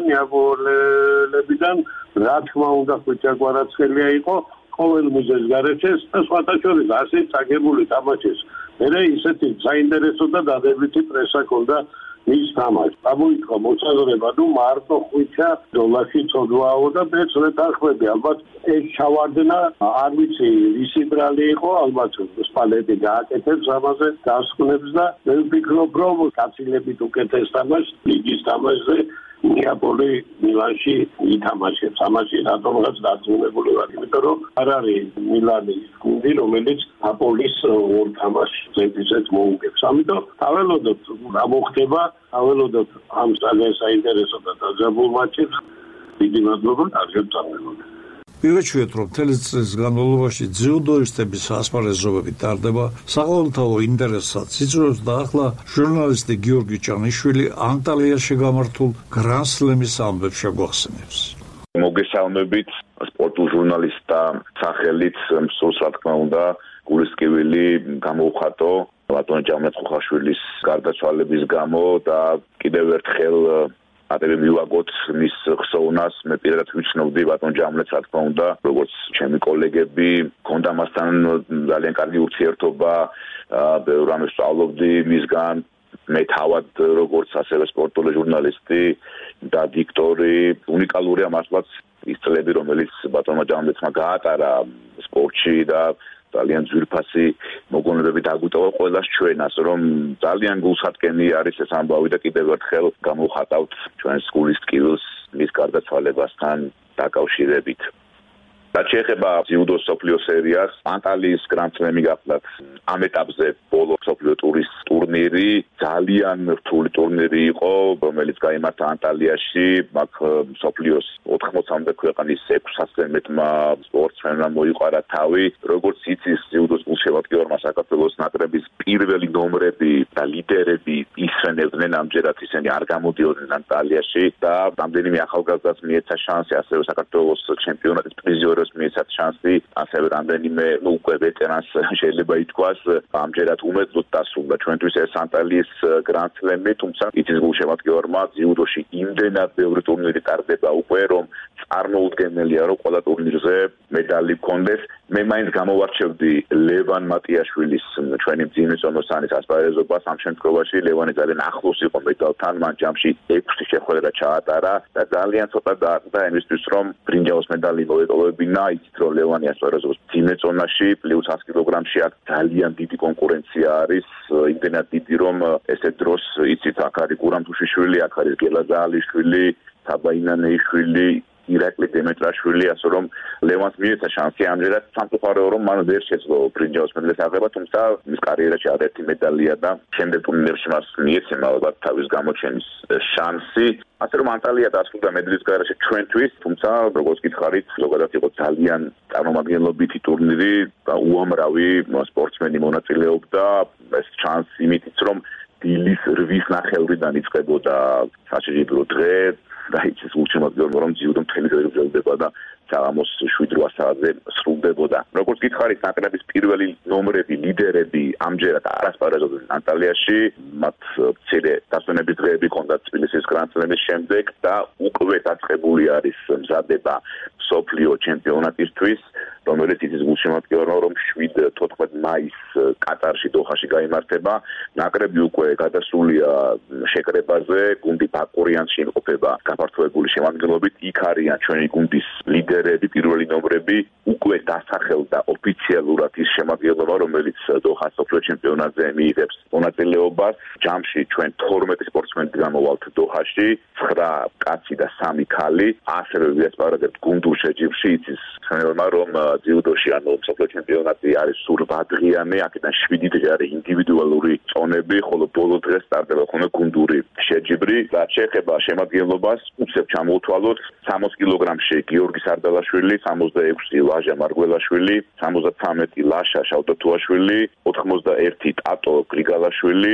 ნეაპოლებიდან რა თქმა უნდა ხუჭა კვარაცხელია იყო ყოველ მიზეზ გარეჩეს და სხვათა შორის ასეთ წაგებული თამაშის მერე ისეთი საინტერესო და დადებითი პრესა ჰქონდა მის თამაშს. ამოითქვა მოწაზრება, ნუ მარტო ხვიჩა დოლაში ცოდვაო და მეც ვეთანხმები, ალბათ ეს ჩავარდნა არ ვიცი ვისი ბრალი იყო, ალბათ სპალეტი გააკეთებს ამაზე დასკვნებს და მე ვფიქრობ, რომ კაცილებით უკეთეს თამაშს ლიგის თამაშზე ნეაპოლი მილანში ითამაშებს. ამაში რატომღაც დარწმუნებული ვარ, იმიტომ რომ არ არის მილანის გუნდი, რომელიც ნაპოლის ორ თამაშს ზედიზედ მოუგებს. ამიტომ აველოდოთ რა მოხდება, აველოდოთ ამ ძალიან საინტერესო და დაძაბულ მატჩებს. დიდი მადლობა, კარგად წავედით. მივეჩვიეთ, რომ მთელი წლის განმავლობაში ძიუდოისტების ასპარეზობები ტარდება საყოველთაო ინტერესსაც იწვევს და ახლა ჟურნალისტი გიორგი ჭანიშვილი ანტალიაში გამართულ გრან-სლემის ამბებს შეგვახსენებს. მოგესალმებით სპორტულ ჟურნალისტთა სახელით მსურს რა თქმა უნდა გულისკივილი გამოვხატო ბატონ ჯამალ ხოხაშვილის გარდაცვალების გამო და კიდევ ერთხელ ატები მივაგოთ მის ხსოვნას მე პირადად ვიცნობდი ბატონ ჯამალს რა თქმა უნდა როგორც ჩემი კოლეგები მქონდა მასთან ძალიან კარგი ურთიერთობა ბევრ რამეს სწავლობდი მისგან მე თავად როგორც ასევე სპორტული ჟურნალისტი და დიქტორი უნიკალურია მართლაც ის წლები რომელიც ბატონმა ჯამალმა გაატარა სპორტში და ძალიან ძვირფასი მოგონებები დაგვიტოვა ყველას ჩვენას, რომ ძალიან გულსატკენი არის ეს ამბავი და კიდევ ერთხელ გამოვხატავთ ჩვენს გულის ტკივილს მის გარდაცვალებასთან დაკავშირებით. რაც შეეხება ძიუდოს სოფლიო სერიას, ანტალიის გრან-სლემი გახლავთ ამ ეტაპზე ბოლო სოფლიო ტურის ტურნირი, ძალიან რთული ტურნირი იყო, რომელიც გაიმართა ანტალიაში, მაგ სოფლიოს 80-მდე ქვეყნის 600-მ სპორტსმენმა მოიყვარა თავი, როგორც იცის ძიუდოს გულშემატკივარმა საქართველოს ნაკრების პირველი ნომრები და ლიდერები ისვენებდნენ ამჯერად ისინი არ გამოდიოდნენ ანტალიაში და რამდენიმე ახალგაზრდას მიეცა შანსი ასევე საქართველოს ჩემპიონატის პრიზიორებს მიეცათ შანსი, ასევე რამდენიმე უკვე ვეტერანს შეიძლება ითქვას, ამჯერად უმედლოდ დასრულდა ჩვენთვის ეს ანტალიის გრან-სლემი, თუმცა იცის გულშემატკივარმა ძიუდოში იმდენად ბევრი ტურნირი ტარდება უკვე, რომ წარმოუდგენელია, რომ ყველა ტურნირზე მედალი გქონდეს. მე მაინც გამოვარჩევდი ლევან მატიაშვილის ჩვენი მძიმე წონოსანის ასპარეზობას. ამ შემთხვევაში ლევანი ძალიან ახლოს იყო მედალთან, მან ჯამში 6 შეხვედრა ჩაატარა და ძალიან ცოტა დააწყდა იმისთვის, რომ ბრინჯაოს მედალი მოეტოვებინა. იცით, რომ ლევანი ასპარეზობს მძიმე წონაში, პლუს 100 კილოგრამში აქ ძალიან დიდი კონკურენცია არის, იმდენად დიდი, რომ ესეთ დროს იცით, აქ არის გურამ თუშიშვილი, აქ არის გელა ზაალიშვილი, საბა ინანეიშვილი, ირაკლი დემეტრაშვილი, ასე რომ ლევანს მიეცა შანსი ამჯერად სამწუხაროა რომ მან ვერ შეძლო ბრინჯაოს მედლის აღება, თუმცა მის კარიერაში არაერთი მედალია და შემდეგ ტურნირებში მას მიეცემა ალბათ თავის გამოჩენის შანსი. ასე რომ ანტალია დასრულდა მედლის გარეშე ჩვენთვის, თუმცა როგორც გითხარით, ზოგადად იყო ძალიან წარმომადგენლობითი ტურნირი და უამრავი სპორტსმენი მონაწილეობდა. ეს ჩანსი იმითიც რომ დილის 8:30-დან იწყებოდა საჩერებრო დღე და ის ულტიმატუმი რომ ძიუდო მთელი დღე გრძელდება და საღამოს 7-8 საათზე სრულდებოდა. როგორც გითხარით, ნაკრების პირველი ნომრები, ლიდერები ამჯერად არ ასპარეზობდნენ ანტალიაში, მათ მცირე დასვენების დღეები ჰქონდათ თბილისის გრანდსლემის შემდეგ და უკვე დაწყებული არის მზადება მსოფლიო ჩემპიონატისთვის, რომელიც იცის გულშემატკივრებმა რომ 7-14 მაისს კატარში დოჰაში გაიმართება. ნაკრები უკვე გადასულია შეკრებაზე, გუნდი ბაკურიანში იმყოფება გაფართოებული შემადგენლობით, იქ არიან ჩვენი გუნდის ლიდერები, პირველი ნომრები, უკვე დასახელდა ოფიციალურად ის შემადგენლობა, რომელიც დოჰას მსოფლიო ჩემპიონატზე მიიღებს მონაწილეობას. ჯამში ჩვენ 12 სპორტსმენი გამოვალთ დოჰაში, 9 კაცი და 3 ქალი. ასევე ვიასპარეზებთ გუნდურ შეჯიბრში, იცის ხმელმა რომ ძიუდოში ანუ მსოფლიო ჩემპიონატი არის სულ 8 დღიანი, აქედან 7 დღე არის ინდივიდუალური წონები, ხოლო ბოლო დღეს სტარტდება ხოლმე გუნდური შეჯიბრი. რაც შეეხება შემადგენლობას, უცებ ჩამოვთვალოთ 60 კილოგრამში გიორგი სარდალაშვილი, 66 ლაჟა მარგველაშვილი, 73 ლაშა შავტოთუაშვილი, 91 ტატო გრიგალაშვილი,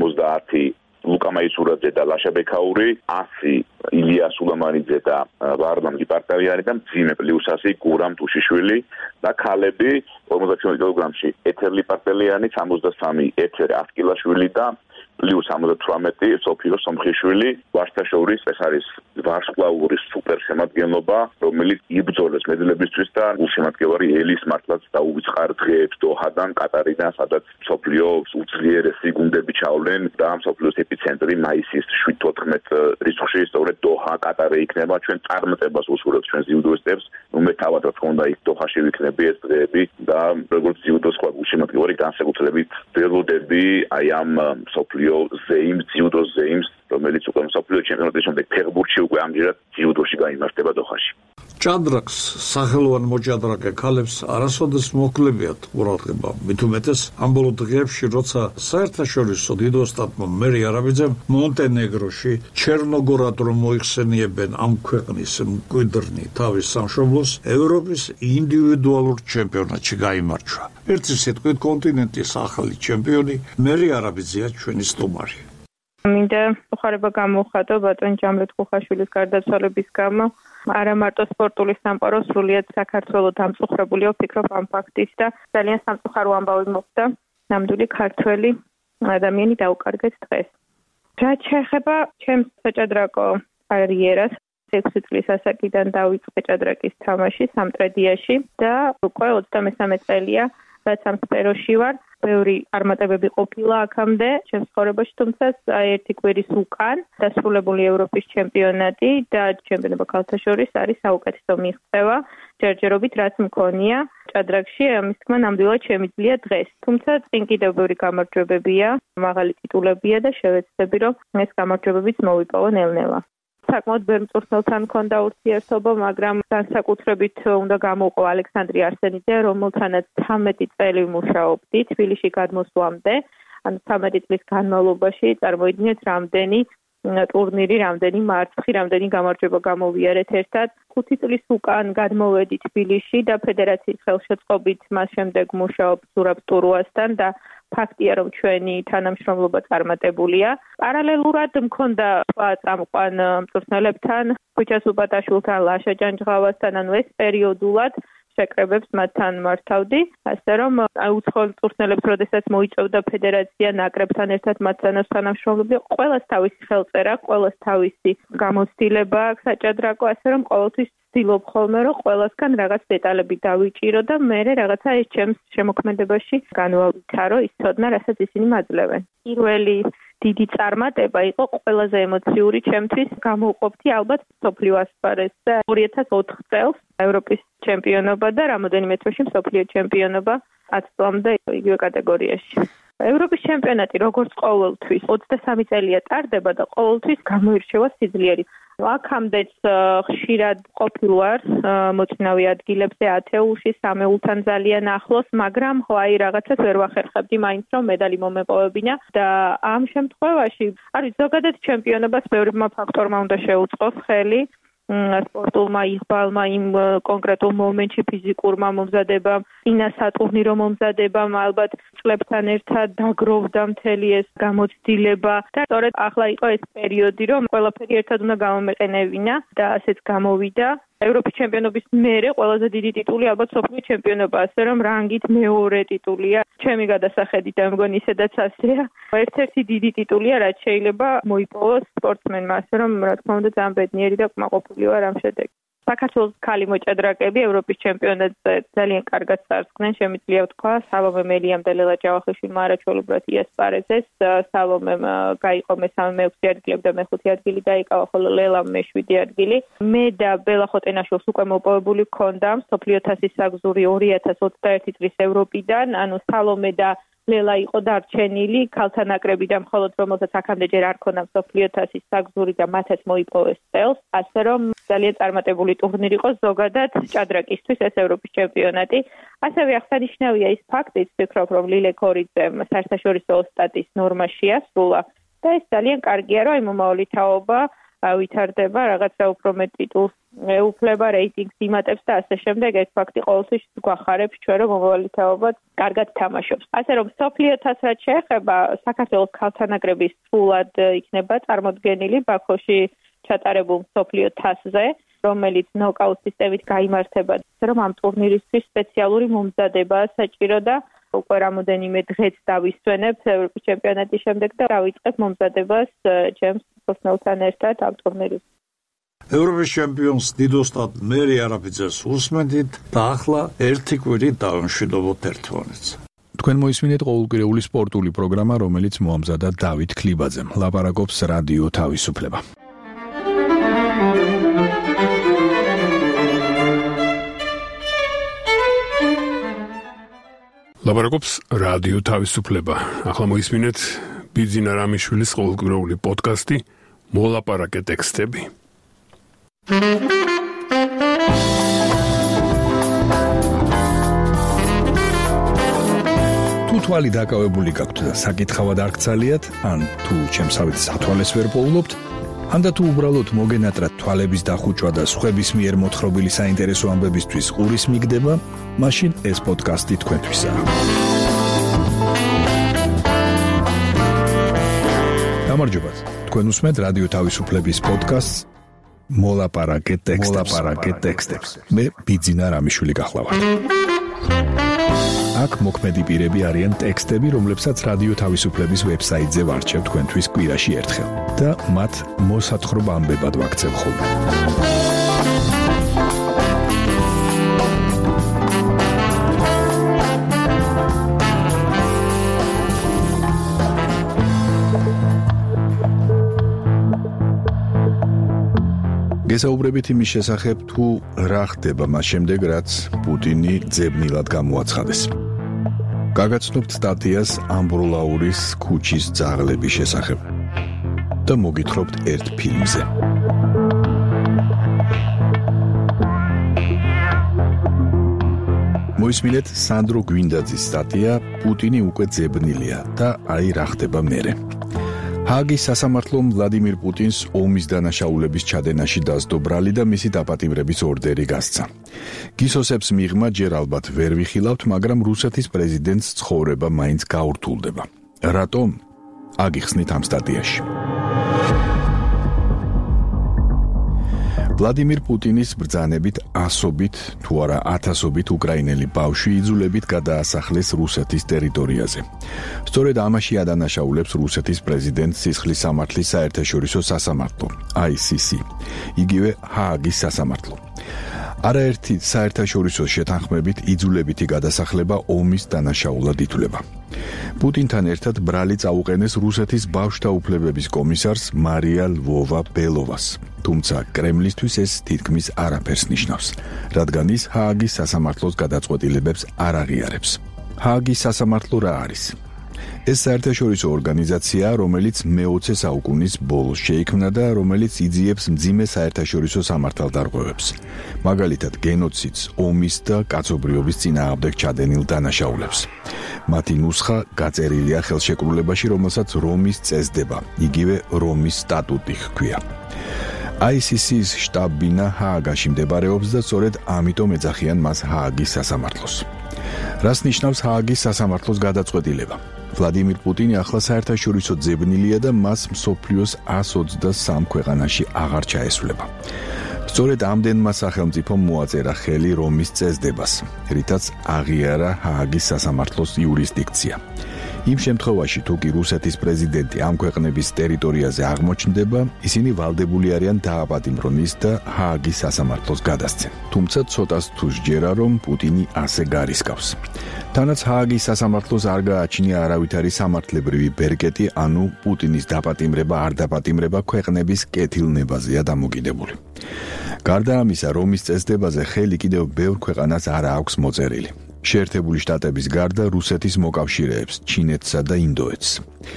90 ლუკა მაისურაძე და ლაშა ბექაური, 100 ილია სულამანიძე და ვარლამ გიპარტავიანი და მძიმე პლუს 100 გურამ თუშიშვილი და ქალები 57 კილოგრამში ეთერლი პარტელიანი, 63 ეთერ ასკილაშვილი და პლუს 78 სოფიო სომხიშვილი. ვარშტაშორის ეს არის ვარსკვლავური სუპერ შემადგენლობა, რომელიც იბრძოლეს მედლებისთვის და გულშემატკივარი ელის მართლაც დაუვიწყარ დღეებს დოჰადან, კატარიდან, სადაც სოფიო უძლიერესი გუნდები ჩავლენ და სოფიოს ეპიცენტრი მაისის 7-14 რიცხვში სწორედ დოჰა, კატარი იქნება. ჩვენ წარმატებას უსურვებთ ჩვენ ძიუდოისტებს, მე თავად რა თქმა უნდა იქ დოჰაში ვიქნები ეს დღეები და როგორც ძიუდოს სხვა გულშემატკივარი განსაკუთრებით ველოდები აი ამ სოფიო ზეიმს, ძიუდოს ზეიმს, რომელიც უკვე მსოფლიო ჩემპიონატის შემდეგ ფეხბურთში უკვე ამჯერად ძიუდოში გაიმართება დოჰაში. ჭადრაკს სახელოვან მოჭადრაკე ქალებს არასოდეს მოუქლებიათ ყურადღება. მით უმეტეს ამ ბოლო დღეებში, როცა საერთაშორისო დიდ ოსტატმა მერი არაბიძემ მონტენეგროში ჩერნოგორად რომ მოიხსენიებენ ამ ქვეყნის მკვიდრნი თავის სამშობლოს, ევროპის ინდივიდუალურ ჩემპიონატში გაიმარჯვა. ერთი სიტყვით კონტინენტის ახალი ჩემპიონი მერი არაბიძეა ჩვენი სტუმარი. მინდა უხარება გამოვხატო ბატონ ჯამრეთ ხუხაშვილის გარდაცვალების გამო. არა მარტო სპორტული სამყარო სრულიად საქართველოს დამწუხრებულია ვფიქრობ ამ ფაქტის და ძალიან სამწუხარო ამბავი მოხდა ნამდვილი ქართველი ადამიანი დაუკარგეთ დღეს. რაც შეეხება ჩემს საჭადრაკო კარიერას 6 წლის ასაკიდან დავიწყე ჭადრაკის თამაში სამტრედიაში და უკვე 23 წელია რაც ამ სფეროში ვარ. ბევრი წარმატებები ყოფილა აქამდე ჩემს ცხოვრებაში, თუმცა ერთი კვირის უკან დასრულებული ევროპის ჩემპიონატი და ჩემპიონობა ქალთა შორის არის საუკეთესო მიღწევა ჯერჯერობით, რაც მქონია ჭადრაკში, ამის თქმა ნამდვილად შემიძლია დღეს. თუმცა წინ კიდევ ბევრი გამარჯვებებია, მაღალი ტიტულებია და შევეცდები, რომ ეს გამარჯვებებიც მოვიპოვო ნელ-ნელა. საკმაოდ ბევრ მწვრთნელთან მქონდა ურთიერთობა, მაგრამ განსაკუთრებით უნდა გამოვყო ალექსანდრე არსენიძე, რომელთანაც 13 წელი ვმუშაობდი თბილისში გადმოსვლამდე, ანუ 13 წლის განმავლობაში წარმოიდგინეთ რამდენი ტურნირი, რამდენი მარცხი, რამდენი გამარჯვება გამოვიარეთ ერთად. 5 წლის უკან გადმოვედი თბილისში და ფედერაციის ხელშეწყობით მას შემდეგ მუშაობ ზურაბ სტურუასთან და ფაქტია, რომ ჩვენი თანამშრომლობა წარმატებულია. პარალელურად მქონდა სხვა წამყვან მწვრთნელებთან, ქუჩა სუბატაშვილთან, ლაშა ჭანჭღავასთან, ანუ ეს პერიოდულად შეკრებებს მათთან მართავდი, ასე რომ უცხოელ მწვრთნელებს, როდესაც მოიწევდა ფედერაცია ნაკრებთან ერთად მათთანაც თანამშრომლობდი, ყველას თავისი ხელწერა, ყველას თავისი გამოცდილება აქვს საჭადრაკო, ასე რომ ყოველთვის ვცდილობ ხოლმე, რომ ყველასგან რაღაც დეტალები დავიჭირო და მე რაღაცა ეს ჩემს შემოქმედებაში განვავითარო, ის ცოდნა, რასაც ისინი მაძლევენ. პირველი დიდი წარმატება იყო ყველაზე ემოციური ჩემთვის, გამოვყოფდი ალბათ მსოფლიო ასპარეზზე 2004 წელს ევროპის ჩემპიონობა და რამოდენიმე თვეში მსოფლიო ჩემპიონობა 10 წლამდე იგივე კატეგორიაში. ევროპის ჩემპიონატი როგორც ყოველთვის 23 წელია ტარდება და ყოველთვის გამოირჩევა სიძლიერით. აქამდეც ხშირად ყოფილვარ მოწინავე ადგილებზე ათეულში სამეულთან ძალიან ახლოს, მაგრამ აი რაღაცას ვერ ვახერხებდი მაინც რომ მედალი მომეპოვებინა და ამ შემთხვევაში არის ზოგადად ჩემპიონობას ბევრმა ფაქტორმა უნდა შეუწყოს ხელი. სპორტულმა იღბალმა იმ კონკრეტულ მომენტში ფიზიკურმა მომზადებამ, წინასატურნირო მომზადებამ, ალბათ წლებთან ერთად დაგროვდა მთელი ეს გამოცდილება და სწორედ ახლა იყო ეს პერიოდი, რომ ყველაფერი ერთად უნდა გამომეყენებინა და ასეც გამოვიდა. ევროპის ჩემპიონობის მერე ყველაზე დიდი ტიტული ალბათ სოფლიო ჩემპიონობა, ასე რომ რანგით მეორე ტიტულია. ჩემი გადასახედით და მგონი ისედაც ასეა. ერთ-ერთი დიდი ტიტულია, რაც შეიძლება მოიპოვოს სპორტსმენმა, ასე რომ რა თქმა უნდა ძალიან ბედნიერი და კმაყოფილი ვარ ამ შედეგით. საქართველოს ქალი მოჭადრაკეები ევროპის ჩემპიონატზე ძალიან კარგად წარსდგნენ, შემიძლია ვთქვა, სალომე მელიამ და ლელა ჯავახიშვილმა არაჩვეულებრივად იასპარეზეს. სალომემ გაიყო მე-6 ადგილები და მე-5 ადგილი დაიკავა, ხოლო ლელამ მე-7 ადგილი. მე და ბელა ხოტენაშვილს უკვე მოპოვებული ჰქონდა მსოფლიო თასის საგზური 2021 წლის ევროპიდან, ანუ სალომე და ლელა იყო დარჩენილი ქალთა ნაკრებიდან, მხოლოდ რომელსაც აქამდე ჯერ არ ქონდა მსოფლიო თასის საგზური და მათაც მოიპოვეს წელს, ასე რომ ძალიან წარმატებული ტურნირი იყო ზოგადად ჭადრაკისთვის ეს ევროპის ჩემპიონატი. ასევე აღსანიშნავია ის ფაქტიც, ვფიქრობ, რომ ლილე ქორიძემ საერთაშორისო ოსტატის ნორმაში ასრულა და ეს ძალიან კარგია, რომ მომავალი თაობა ვითარდება, რაღაცა უფრო მეტ ტიტულს ეუფლება, რეიტინგს იმატებს და ასე შემდეგ. ეს ფაქტი ყოველთვის გვახარებს ჩვენ, რომ მომავალი თაობა კარგად თამაშობს. ასე რომ სოფლიო თასს რაც შეეხება, საქართველოს ქალთა ნაკრების სრულად იქნება წარმოდგენილი ბაქოში ჩატარებულ სოფლიო თასზე, რომელიც ნოკაუტ სისტემით გაიმართება, რომ ამ ტურნირისთვის სპეციალური მომზადებაა საჭირო და უკვე რამოდენიმე დღეც დავისვენებთ ევროპის ჩემპიონატის შემდეგ და დავიწყებ მომზადებას ჩემს სოფლთან ერთად ამ ტურნირზე. ევროპის ჩემპიონს დიდოსტატ მერი არაფიძეს უსმენთ და ახლა ერთი კვირით დავამშვიდობოთ ერთმანეთს. თქვენ მოისმინეთ ყოველკვირეული სპორტული პროგრამა, რომელიც მოამზადა დავით ქლიბაძემ. ლაპარაკობს რადიო თავისუფლება. ლაპარაკობს რადიო თავისუფლება. ახლა მოისმინეთ ბიძინა რამიშვილის ყოველკვირეული პოდკასტი მოლაპარაკე ტექსტები. თუ თვალი დაკავებული გაქვთ და საკითხავად არ გცალიათ, ან თუ ჩემსავით სათვალეს ვერ პოულობთ, ან და თუ უბრალოდ მოგენატრათ თვალების დახუჭვა და სხვების მიერ მოთხრობილი საინტერესო ამბებისთვის ყურის მიგდება, მაშინ ეს პოდკასტი თქვენთვისაა. გამარჯობათ. თქვენ უსმენთ რადიო თავისუფლების პოდკასტს მოლაპარაკე ტექსტებს. მე ბიძინა რამიშვილი გახლავართ. აქ მოქმედი პირები არიან ტექსტები, რომლებსაც რადიო თავისუფლების ვებსაიტზე ვარჩევ თქვენთვის კვირაში ერთხელ და მათ მოსათხრობ ამბებად ვაქცევ ხოლმე. გესაუბრებით იმის შესახებ, თუ რა ხდება მას შემდეგ, რაც პუტინი ძებნილად გამოაცხადეს. გაგაცნობთ სტატიას ამბროლაურის ქუჩის ძაღლების შესახებ და მოგითხრობთ ერთ ფილმზე. მოისმინეთ სანდრო გვინდაძის სტატია პუტინი უკვე ძებნილია და აი რა ხდება მერე. ჰააგის სასამართლომ ვლადიმირ პუტინს ომის დანაშაულების ჩადენაში დასდო ბრალი და მისი დაპატიმრების ორდერი გასცა. გისოსებს მიღმა ჯერ ალბათ ვერ ვიხილავთ, მაგრამ რუსეთის პრეზიდენტს ცხოვრება მაინც გაურთულდება. რატომ? აგიხსნით ამ სტატიაში. ვლადიმირ პუტინის ბრძანებით ასობით, თუ არა ათასობით უკრაინელი ბავშვი იძულებით გადაასახლეს რუსეთის ტერიტორიაზე. სწორედ ამაში ადანაშაულებს რუსეთის პრეზიდენტს სისხლის სამართლის საერთაშორისო სასამართლო, ICC, იგივე ჰააგის სასამართლო. არაერთი საერთაშორისო შეთანხმებით იძულებითი გადასახლება ომის დანაშაულად ითვლება. პუტინთან ერთად ბრალი წაუყენეს რუსეთის ბავშვთა უფლებების კომისარს მარია ლვოვა ბელოვას. თუმცა კრემლისთვის ეს თითქმის არაფერს ნიშნავს, რადგან ის ჰააგის სასამართლოს გადაწყვეტილებებს არ აღიარებს. ჰააგის სასამართლო რა არის? ეს საერთაშორისო ორგანიზაცია, რომელიც მე-20 საუკუნის ბოლოს შეიქმნა და რომელიც იძიებს მძიმე საერთაშორისო სამართალდარღვევებს. მაგალითად, გენოციდს, ომის და კაცობრიობის წინააღმდეგ ჩადენილ დანაშაულებს. მათი ნუსხა გაწერილია ხელშეკრულებაში, რომელსაც რომის წესდება, იგივე რომის სტატუტი ჰქვია. ICC-ის შტაბ-ბინა ჰააგაში მდებარეობს და სწორედ ამიტომ ეძახიან მას ჰააგის სასამართლოს. რას ნიშნავს ჰააგის სასამართლოს გადაწყვეტილება? ვლადიმირ პუტინი ახლა საერთაშორისო ძებნილია და მას მსოფლიოს 123 ქვეყანაში აღარ ჩაესვლება. სწორედ ამდენმა სახელმწიფომ მოაწერა ხელი რომის წესდებას, რითაც აღიარა ჰააგის სასამართლოს იურისდიქცია. იმ შემთხვევაში, თუ კი რუსეთის პრეზიდენტი ამ ქვეყნების ტერიტორიაზე აღმოჩნდება, ისინი ვალდებული არიან დააპატიმრონის და ჰააგის სასამართლოს გადასცენ. თუმცა ცოტას თუ სჯერა, რომ პუტინი ასე გარისკავს. თანაც ჰააგის სასამართლოს არ გააჩნია არავითარი სამართლებრივი ბერკეტი, ანუ პუტინის დაპატიმრება არ დაპატიმრება ქვეყნების კეთილნებაზეა დამოკიდებული. გარდა ამისა, რომის წესდებაზე ხელი კიდევ ბევრ ქვეყანას არ აქვს მოწერილი. შეერთებული შტატების გარდა რუსეთის მოკავშირეებს, ჩინეთსა და ინდოეთს.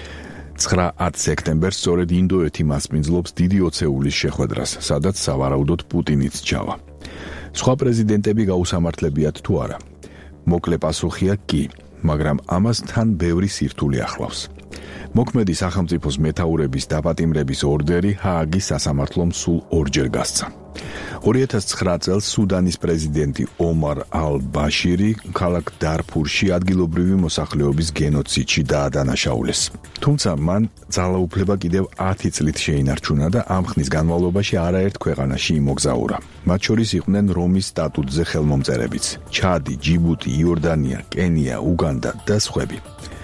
9-10 სექტემბერს სწორედ ინდოეთი მასპინძლობს დიდი ოცეულის შეხვედრას, სადაც სავარაუდოდ პუტინიც ჩავა. სხვა პრეზიდენტები გაუსამართლებიათ თუ არა? მოკლე პასუხია კი, მაგრამ ამას თან ბევრი სირთულე ახლავს. მოქმედი სახელმწიფოს მეთაურების დაპატიმრების ორდერი ჰააგის სასამართლომ სულ ორჯერ გასცა. 2009 წელს სუდანის პრეზიდენტი ომარ ალ-ბაშირი ქალაქ დარფურში ადგილობრივი მოსახლეობის გენოციდში დაადანაშაულეს. თუმცა მან ძალაუფლება კიდევ 10 წლით შეინარჩუნა და ამ ხნის განმავლობაში არაერთ ქვეყანაში იმოგზაურა. მათ შორის იყვნენ რომის სტატუტზე ხელმომწერებიც: ჩადი, ჯიბუტი, იორდანია, კენია, უგანდა და სხვები.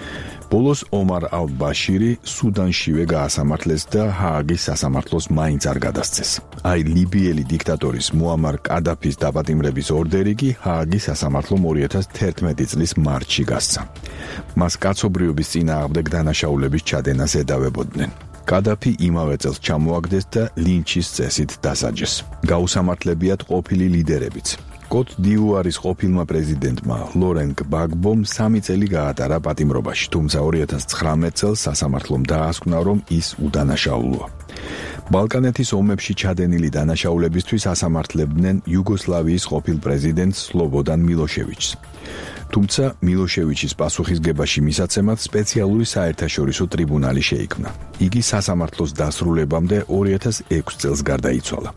ბოლოს ომარ ალ-ბაშირი სუდანშივე გაასამართლეს და ჰააგის სასამართლოს მაინც არ გადასცეს. აი ლიბიელი დიქტატორის მუამარ კადაფის დაპატიმრების ორდერი კი ჰააგის სასამართლომ 2011 წლის მარტში გასცა. მას კაცობრიობის წინააღმდეგ დანაშაულების ჩადენას ედავებოდნენ. კადაფი იმავე წელს ჩამოაგდეს და ლინჩის წესით დასაჯეს. გაუსამართლებიათ ყოფილი ლიდერებიც. კოტ დივუარის ყოფილმა პრეზიდენტმა ლორენ გბაგბომ 3 წელი გაატარა პატიმრობაში, თუმცა 2019 წელს სასამართლომ დაასკვნა, რომ ის უდანაშაულოა. ბალკანეთის ომებში ჩადენილი დანაშაულებისთვის ასამართლებდნენ იუგოსლავიის ყოფილ პრეზიდენტს სლობოდან მილოშევიჩს. თუმცა მილოშევიჩის პასუხისგებაში მისაცემად სპეციალური საერთაშორისო ტრიბუნალი შეიქმნა. იგი სასამართლოს დასრულებამდე 2006 წელს გარდაიცვალა.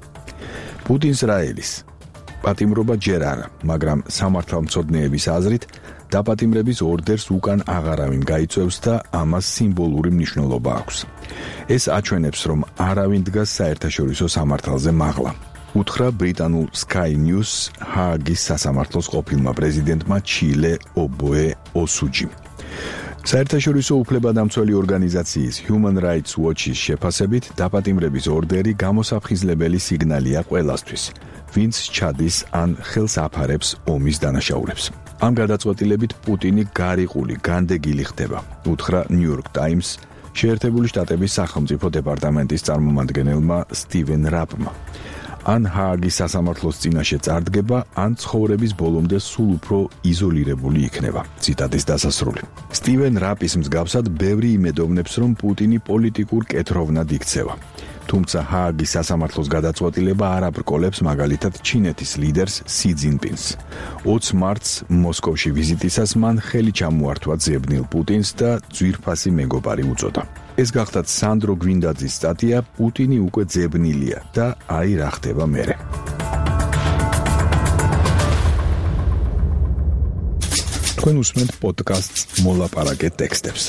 პუტინს რა ელის? პატიმრობა ჯერ არა, მაგრამ სამართალმცოდნეების აზრით დაპატიმრების ორდერს უკან აღარავინ გაიწევს და ამას სიმბოლური მნიშვნელობა აქვს. ეს აჩვენებს, რომ არავინ დგას საერთაშორისო სამართალზე მაღლა. უთხრა ბრიტანულ Sky News ჰააგის სასამართლოს ყოფილმა პრეზიდენტმა ჩილე ობოე ოსუჯიმ. საერთაშორისო უფლებადამცველი ორგანიზაციის Human Rights Watch-ის შეფასებით დაპატიმრების ორდერი გამოსაფხიზლებელი სიგნალია ყველასთვის, ვინც ჩადის ან ხელს აფარებს ომის დანაშაულებს. ამ გადაწყვეტილებით პუტინი გარიყული, განდეგილი ხდება, უთხრა New York Times შეერთებული შტატების სახელმწიფო დეპარტამენტის წარმომადგენელმა სტივენ რაპმა. ან ჰააგის სასამართლოს წინაშე წარდგება, ან ცხოვრების ბოლომდე სულ უფრო იზოლირებული იქნება. ციტატის დასასრული. სტივენ რაპის მსგავსად ბევრი იმედოვნებს, რომ პუტინი პოლიტიკურ კეთროვნად იქცევა. თუმცა ჰააგის სასამართლოს გადაწყვეტილება არ აბრკოლებს მაგალითად ჩინეთის ლიდერს სი ძინპინს. 20 მარტს მოსკოვში ვიზიტისას მან ხელი ჩამოართვა ძებნილ პუტინს და ძვირფასი მეგობარი უწოდა. ეს გახდათ სანდრო გვინდაძის სტატია პუტინი უკვე ძებნილია და აი რა ხდება მერე. თქვენ უსმენთ პოდკასტს მოლაპარაკე ტექსტებს.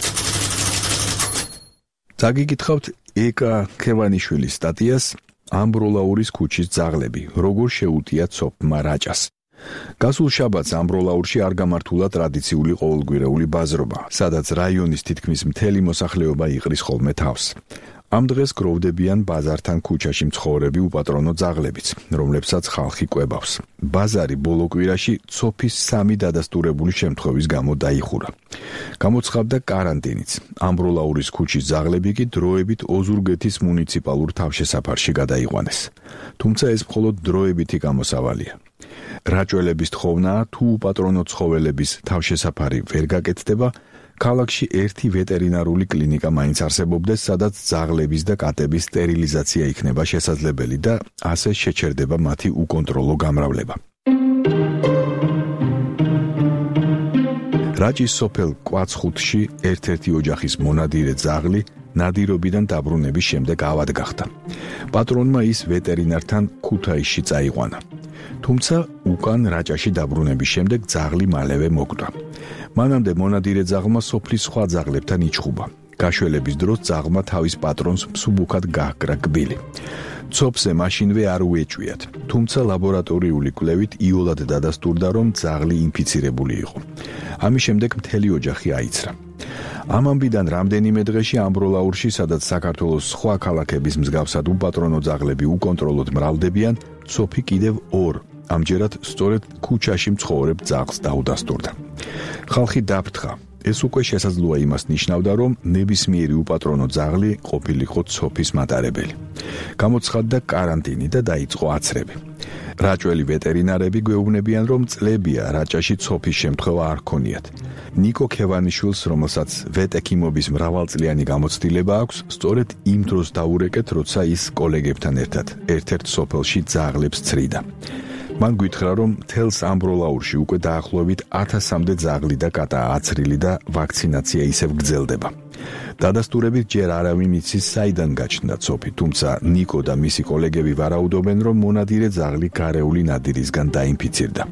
დაგიკითხავთ ეკა ქევანიშვილის სტატიას ამბროლაურის ქუჩის ძაღლები, როგორ შეუტია ცოფმა რაჭას. გასულ შაბათს ამბროლაურში არ გამართულა ტრადიციული ყოველკვირეული ბაზრობა, სადაც რაიონის თითქმის მთელი მოსახლეობა იყრის ხოლმე თავს. ამ დღეს გროვდებიან ბაზართან ქუჩაში მცხოვრები უპატრონო ძაღლებიც, რომლებსაც ხალხი კვებავს. ბაზარი ბოლო კვირაში ცოფის 3 დადასტურებული შემთხვევის გამო დაიხურა. გამოცხადდა კარანტინიც. ამბროლაურის ქუჩის ძაღლები კი დროებით ოზურგეთის მუნიციპალურ თავშესაფარში გადაიყვანეს. თუმცა ეს მხოლოდ დროებითი გამოსავალია. რაჭველების თხოვნა თუ უპატრონო ცხოველების თავშესაფარი ვერ გაკეთდება, ქალაქში ერთი ვეტერინარული კლინიკა მაინც არსებობდეს, სადაც ძაღლების და კატების სტერილიზაცია იქნება შესაძლებელი და ასე შეჩერდება მათი უკონტროლო გამრავლება. რაჭის სოფელ კვაცხუთში ერთ-ერთი ოჯახის მონადირე ძაღლი ნადირობიდან დაბრუნების შემდეგ ავად გახდა. პატრონმა ის ვეტერინართან ქუთაისში წაიყვანა. თუმცა უკან რაჭაში დაბრუნების შემდეგ ძაღლი მალევე მოკვდა. მანამდე მონადირე ძაღლმა სოფლის სხვა ძაღლებთან იჩხუბა. გაშველების დროს ძაღლმა თავის პატრონს მსუბუქად გაჰკრა კბილი. ცოფზე მაშინვე არ უეჭვიათ, თუმცა ლაბორატორიული კვლევით იოლად დადასტურდა, რომ ძაღლი ინფიცირებული იყო. ამის შემდეგ მთელი ოჯახი აიცრა. ამ ამბიდან რამდენიმე დღეში ამბროლაურში, სადაც საქართველოს სხვა ქალაქების მსგავსად უპატრონო ძაღლები უკონტროლოდ მრავლდებიან, ცოფი კიდევ ორ, ამჯერად სწორედ ქუჩაში მცხოვრებ ძაღლს დაუდასტურდა. ხალხი დაფრთხა. ეს უკვე შესაძლოა იმას ნიშნავდა, რომ ნებისმიერი უპატრონო ძაღლი ყოფილიყო ცოფის მატარებელი. გამოცხადდა კარანტინი და დაიწყო აცრები. რაჭველი ვეტერინარები გვეუბნებიან, რომ წლებია რაჭაში ცოფის შემთხვევა არ ქონიათ. ნიკო ქევანიშვილს, რომელსაც ვეტექიმობის მრავალწლიანი გამოცდილება აქვს, სწორედ იმ დროს დაურეკეთ, როცა ის კოლეგებთან ერთად ერთ-ერთ სოფელში ძაღლებს ცრიდა. მან გითხრა, რომ თელს ამბროლაურში უკვე დაახლოებით 1000-მდე ძაღლი და კატაა აცრილი და ვაქცინაცია ისევ გრძელდება. დადასტურებით ჯერ არავინ იცის, საიდან გაჩნდა ცოფი, თუმცა ნიკო და მისი კოლეგები ვარაუდობენ, რომ მონადირე ძაღლი გარეული ნადირისგან დაინფიცირდა.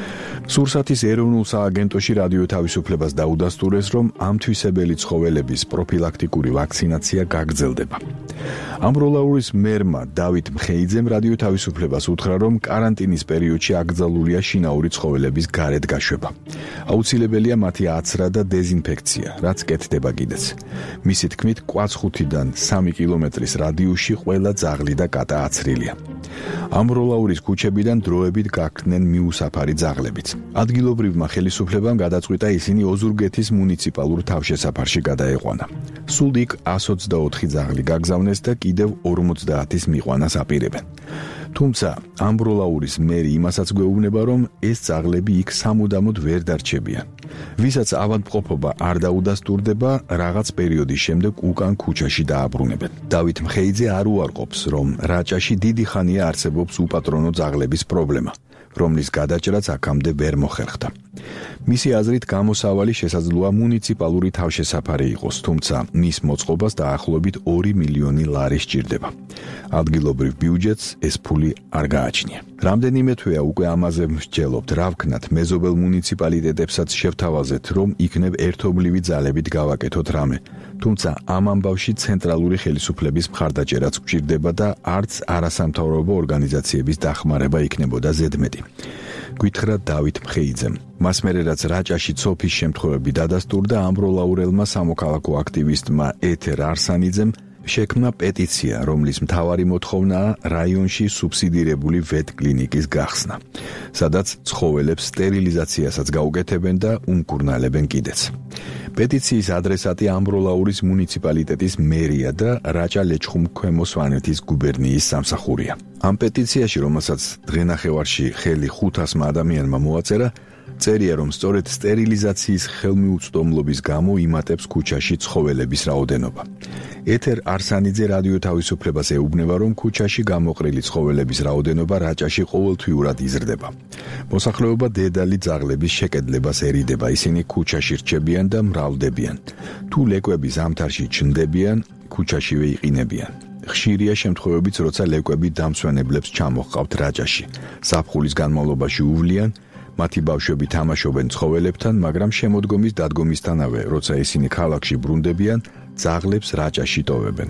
სურსათის ეროვნულ სააგენტოში რადიო თავისუფლებას დაუდასტურეს, რომ ამ თვისებელი ცხოველების პროფილაქტიკური ვაქცინაცია გაგრძელდება. ამბროლაურის მერმა დავით მხეიძემ რადიო თავისუფლებას უთხრა, რომ კარანტინის პერიოდში აკრძალულია შინაური ცხოველების გარეთ გაშვება. აუცილებელია მათი აცრა და დეზინფექცია, რაც კეთდება კიდეც. მისი თქმით, კვაცხუთიდან 3 კილომეტრის რადიუსში ყველა ძაღლი და კატა აცრილია. ამბროლაურის ქუჩებიდან დროებით გაქრნენ მიუსაფარი ძაღლებიც. ადგილობრივმა ხელისუფლებამ გადაწყვიტა ისინი ოზურგეთის მუნიციპალურ თავშესაფარში გადაეყვანა. სულ იქ 124 ძაღლი გაგზავნეს და კიდევ 50-ის მიყვანას აპირებენ. თუმცა ამბროლაურის მერი იმასაც გვეუბნება, რომ ეს ძაღლები იქ სამუდამოდ ვერ დარჩებიან. ვისაც ავადმყოფობა არ დაუდასტურდება, რაღაც პერიოდის შემდეგ უკან ქუჩაში დააბრუნებენ. დავით მხეიძე არ უარყოფს, რომ რაჭაში დიდი ხანია არსებობს უპატრონო ძაღლების პრობლემა, რომლის გადაჭრაც აქამდე ვერ მოხერხდა. მისი აზრით, გამოსავალი შესაძლოა მუნიციპალური თავშესაფარი იყოს, თუმცა მის მოწყობას დაახლოებით 2 მილიონი ლარი სჭირდება. ადგილობრივ ბიუჯეტს ეს ფული არ გააჩნია. რამდენიმე თვეა უკვე ამაზე მსჯელობთ, რა ვქნათ, მეზობელ მუნიციპალიტეტებსაც შევთავაზეთ, რომ იქნებ ერთობლივი ძალებით გავაკეთოთ რამე. თუმცა ამ ამბავში ცენტრალური ხელისუფლების მხარდაჭერაც გვჭირდება და არც არასამთავრობო ორგანიზაციების დახმარება იქნებოდა ზედმეტი. გითხრა დავით მხეიძემ. მას მერე რაც რაჭაში ცოფის შემთხვევები დადასტურდა, ამბროლაურელმა სამოქალაქო აქტივისტმა ეთერ არსანიძემ შექმნა პეტიცია, რომლის მთავარი მოთხოვნაა რაიონში სუბსიდირებული ვეტკლინიკის გახსნა, სადაც ცხოველებს სტერილიზაციასაც გაუკეთებენ და უმკურნალებენ კიდეც. პეტიციის ადრესატი ამბროლაურის მუნიციპალიტეტის მერია და რაჭა-ლეჩხუმ ქვემო სვანეთის გუბერნიის სამსახურია. ამ პეტიციაში, რომელსაც დღენახევარში ხელი 500 ადამიანმა მოაწერა, წერია, რომ სწორედ სტერილიზაციის ხელმიუწვდომლობის გამო იმატებს ქუჩაში ცხოველების რაოდენობა. ეთერ არსანიძე რადიო თავისუფლებას ეუბნება, რომ ქუჩაში გამოყრილი ცხოველების რაოდენობა რაჭაში ყოველთვიურად იზრდება. მოსახლეობა დედალი ძაღლების შეკედლებას ერიდება, ისინი ქუჩაში რჩებიან და მრავლდებიან. თუ ლეკვები ზამთარში ჩნდებიან, ქუჩაშივე იყინებიან. ხშირია შემთხვევებიც, როცა ლეკვები დამსვენებლებს ჩამოჰყავთ რაჭაში. ზაფხულის განმავლობაში უვლიან, მათი ბავშვები თამაშობენ ცხოველებთან, მაგრამ შემოდგომის დადგომისთანავე, როცა ისინი ქალაქში ბრუნდებიან, ძაღლებს რაჭაში ტოვებენ.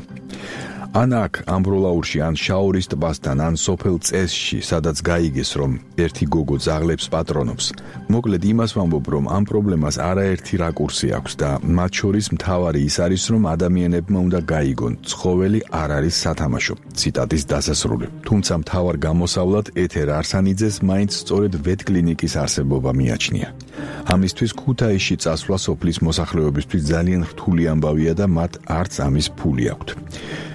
ან აქ ამბროლაურში, ან შაორის ტბასთან, ან სოფელ წესში, სადაც გაიგეს, რომ ერთი გოგო ძაღლებს პატრონობს. მოკლედ იმას ვამბობ, რომ ამ პრობლემას არაერთი რაკურსი აქვს და მათ შორის მთავარი ის არის, რომ ადამიანებმა უნდა გაიგონ, ცხოველი არ არის სათამაშო. ციტატის დასასრული. თუმცა მთავარ გამოსავლად ეთერ არსანიძეს მაინც სწორედ ვეტკლინიკის არსებობა მიაჩნია. ამისთვის ქუთაისში წასვლა სოფლის მოსახლეობისთვის ძალიან რთული ამბავია და მათ არც ამის ფული აქვთ.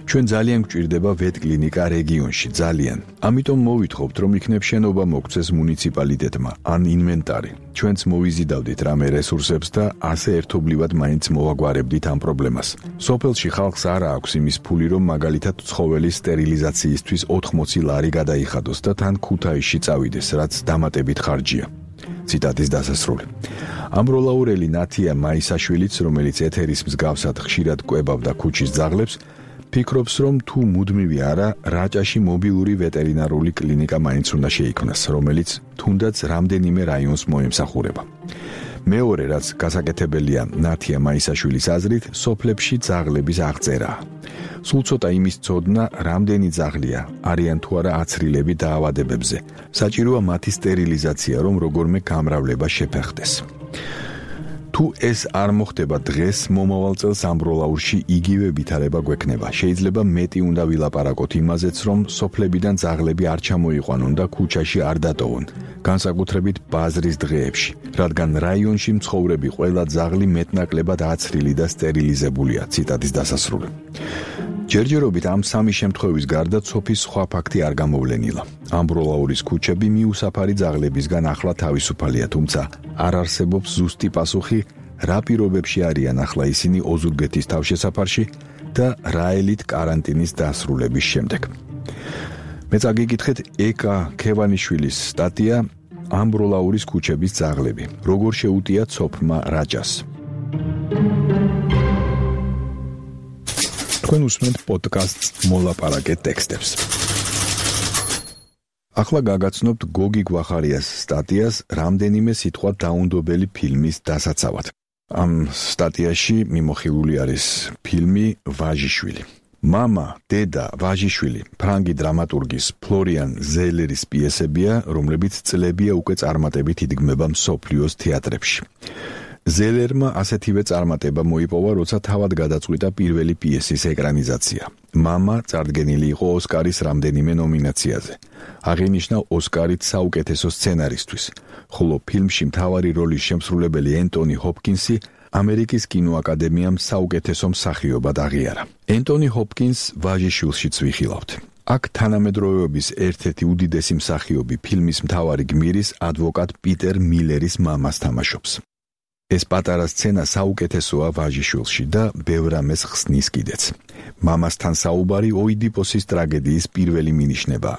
ჩვენ ძალიან გვჭირდება ვეტკლინიკა რეგიონში, ძალიან. ამიტომ მოვითხოვთ, რომ იქნებ შენობა მოგცეს მუნიციპალიტეტმა ან ინვენტარი. ჩვენც მოვიზიდავდით რამე რესურსებს და ასე ერთობლივად მაინც მოვაგვარებდით ამ პრობლემას. სოფელში ხალხს არ აქვს იმის ფული, რომ მაგალითად ცხოველის სტერილიზაციისთვის 80 ლარი გადაიხადოს და თან ქუთაისში წავიდეს, რაც დამატებით ხარჯია. ციტატის დასასრული. ამბროლაურელი ნათია მაისაშვილიც, რომელიც ეთერის მსგავსად ხშირად კვებავდა ქუჩის ძაღლებს, ფიქრობს, რომ თუ მუდმივი არა, რაჭაში მობილური ვეტერინარული კლინიკა მაინც უნდა შეიქმნას, რომელიც თუნდაც რამდენიმე რაიონს მოემსახურება. მეორე, რაც გასაკეთებელია ნათია მაისაშვილის აზრით, სოფლებში ძაღლების აღწერაა. სულ ცოტა იმის ცოდნა, რამდენი ძაღლია, არიან თუ არა აცრილები დაავადებებზე. საჭიროა მათი სტერილიზაცია, რომ როგორმე გამრავლება შეფერხდეს. თუ ეს არ მოხდება დღეს, მომავალ წელს ამბროლაურში იგივე ვითარება გვექნება. შეიძლება მეტი უნდა ვილაპარაკოთ იმაზეც, რომ სოფლებიდან ძაღლები არ ჩამოიყვანონ და ქუჩაში არ დატოვონ, განსაკუთრებით ბაზრის დღეებში, რადგან რაიონში მცხოვრები ყველა ძაღლი მეტნაკლებად აცრილი და სტერილიზებულია. ციტატის დასასრული. ჯერჯერობით ამ სამი შემთხვევის გარდა ცოფის სხვა ფაქტი არ გამოვლენილა. ამბროლაურის ქუჩები მიუსაფარი ძაღლებისგან ახლა თავისუფალია, თუმცა არ არსებობს ზუსტი პასუხი, რა პირობებში არიან ახლა ისინი ოზურგეთის თავშესაფარში და რა ელით კარანტინის დასრულების შემდეგ. მე წაგიკითხეთ ეკა ქევანიშვილის სტატია ამბროლაურის ქუჩების ძაღლები. როგორ შეუტია ცოფმა რაჭას. თქვენ უსმენთ პოდკასტს მოლაპარაკე ტექსტებს. ახლა გაგაცნობთ გოგი გვახარიას სტატიას რამდენიმე სიტყვა დაუნდობელი ფილმის დასაცავად. ამ სტატიაში მიმოხილული არის ფილმი ვაჟიშვილი. მამა, დედა, ვაჟიშვილი ფრანგი დრამატურგის ფლორიან ზელერის პიესებია, რომლებიც წლებია უკვე წარმატებით იდგმება მსოფლიოს თეატრებში. ზელერმა ასეთივე წარმატება მოიპოვა, როცა თავად გადაწყვიტა პირველი პიესის ეკრანიზაცია. მამა წარდგენილი იყო ოსკარის რამდენიმე ნომინაციაზე. აღინიშნა ოსკარით საუკეთესო სცენარისთვის, ხოლო ფილმში მთავარი როლის შემსრულებელი ენტონი ჰოპკინსი ამერიკის კინოაკადემიამ საუკეთესო მსახიობად აღიარა. ენტონი ჰოპკინს ვაჟიშვილშიც ვიხილავთ. აქ თანამედროვეობის ერთ-ერთი უდიდესი მსახიობი ფილმის მთავარი გმირის ადვოკატ პიტერ მილერის მამას თამაშობს. ეს პატარა სცენა საუკეთესოა ვაჟიშვილში და ბევრ ამას ხსნის კიდეც. მამასთან საუბარი ოიდიპოსის ტრაგედიის პირველი მინიშნებაა.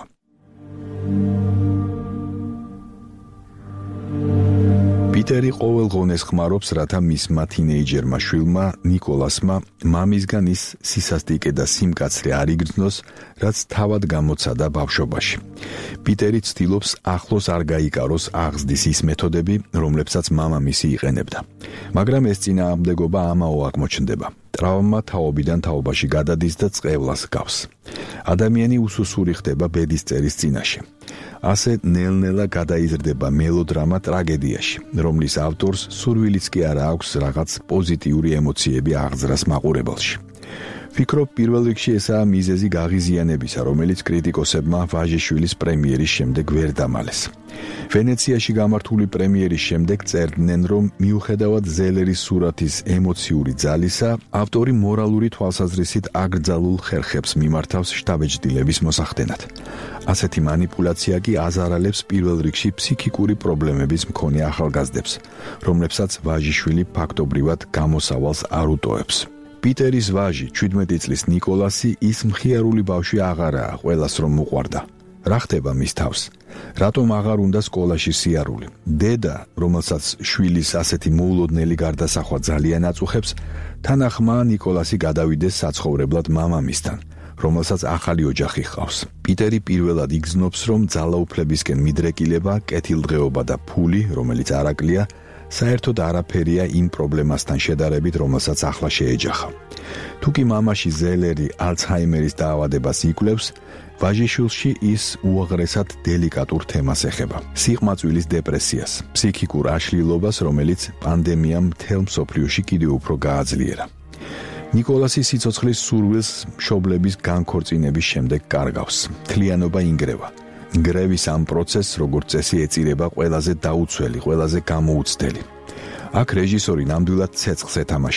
პიტერი ყოველღონეს ხმარობს, რათა მისმა თინეიჯერმა შვილმა ნიკოლასმა მამისგან ის სისასტიკე და სიმკაცრე არ იგრძნოს, რაც თავად გამოცადა ბავშვობაში. პიტერი ცდილობს ახლოს არ გაიკაროს აღზრდის ის მეთოდები, რომლებსაც მამამისი იყენებდა. მაგრამ ეს წინააღმდეგობა ამაო აღმოჩნდება. ტრავმა თაობიდან თაობაში გადადის და წყევლას გავს. ადამიანი უსუსური ხდება ბედისწერის წინაშე. ასე ნელ-ნელა გადაიზრდება მელოდრამა ტრაგედიაში, რომლის ავტორს სურვილიც კი არ აქვს რაღაც პოზიტიური ემოციები აღძრას მაყურებელში. ფიქრობ, პირველ რიგში ესაა მიზეზი გაღიზიანებისა, რომელიც კრიტიკოსებმა ვაჟიშვილის პრემიერის შემდეგ ვერ დამალეს. ვენეციაში გამართული პრემიერის შემდეგ წერდნენ, რომ მიუხედავად ზელერის სურათის ემოციური ძალისა, ავტორი მორალური თვალსაზრისით აკრძალულ ხერხებს მიმართავს შთაბეჭდილების მოსახდენად. ასეთი манипуляცია კი აზარალებს პირველ რიგში ფსიქიკური პრობლემების მქონე ახალგაზრდებს, რომლებსაც ვაჟიშვილი ფაქტობრივად გამოსავალს არ უტოებს. პიტერის ვაჟი, 17 წლის ნიკოლასი, ის მხიარული ბავშვი აღარაა, ყველას რომ უყვარდა. რა ხდება მის თავს? რატომ აღარ უნდა სკოლაში სიარული? დედა, რომელსაც შვილის ასეთი მოულოდნელი გარდასახვა ძალიან აწუხებს, თანახმა ნიკოლასი გადავიდეს საცხოვრებლად მამამისთან, რომელსაც ახალი ოჯახი ჰყავს. პიტერი პირველად იგრძნობს, რომ ძალაუფლებისკენ მიდრეკილება, კეთილდღეობა და ფული, რომელიც არაკლია, საერთოდ არაფერია იმ პრობლემასთან შედარებით, რომელსაც ახლა შეეჯახა. თუკი მამაში ზელერი ალცჰაიმერის დაავადებას იკვლევს, ვაჟიშვილში ის უაღრესად დელიკატურ თემას ეხება. სიყმაწვილის დეპრესიას, ფსიქიკურ აშლილობას, რომელიც პანდემიამ მთელ მსოფლიოში კიდევ უფრო გააძლიერა. ნიკოლასი სიცოცხლის სურვილს მშობლების განქორწინების შემდეგ კარგავს. თლიანობა ინგრევა. გრევის ამ პროცესს, როგორც წესი, ეწირება ყველაზე დაუცველი, ყველაზე გამოუცდელი. აქ რეჟისორი ნამდვილად ცეცხლს ეთამაშება.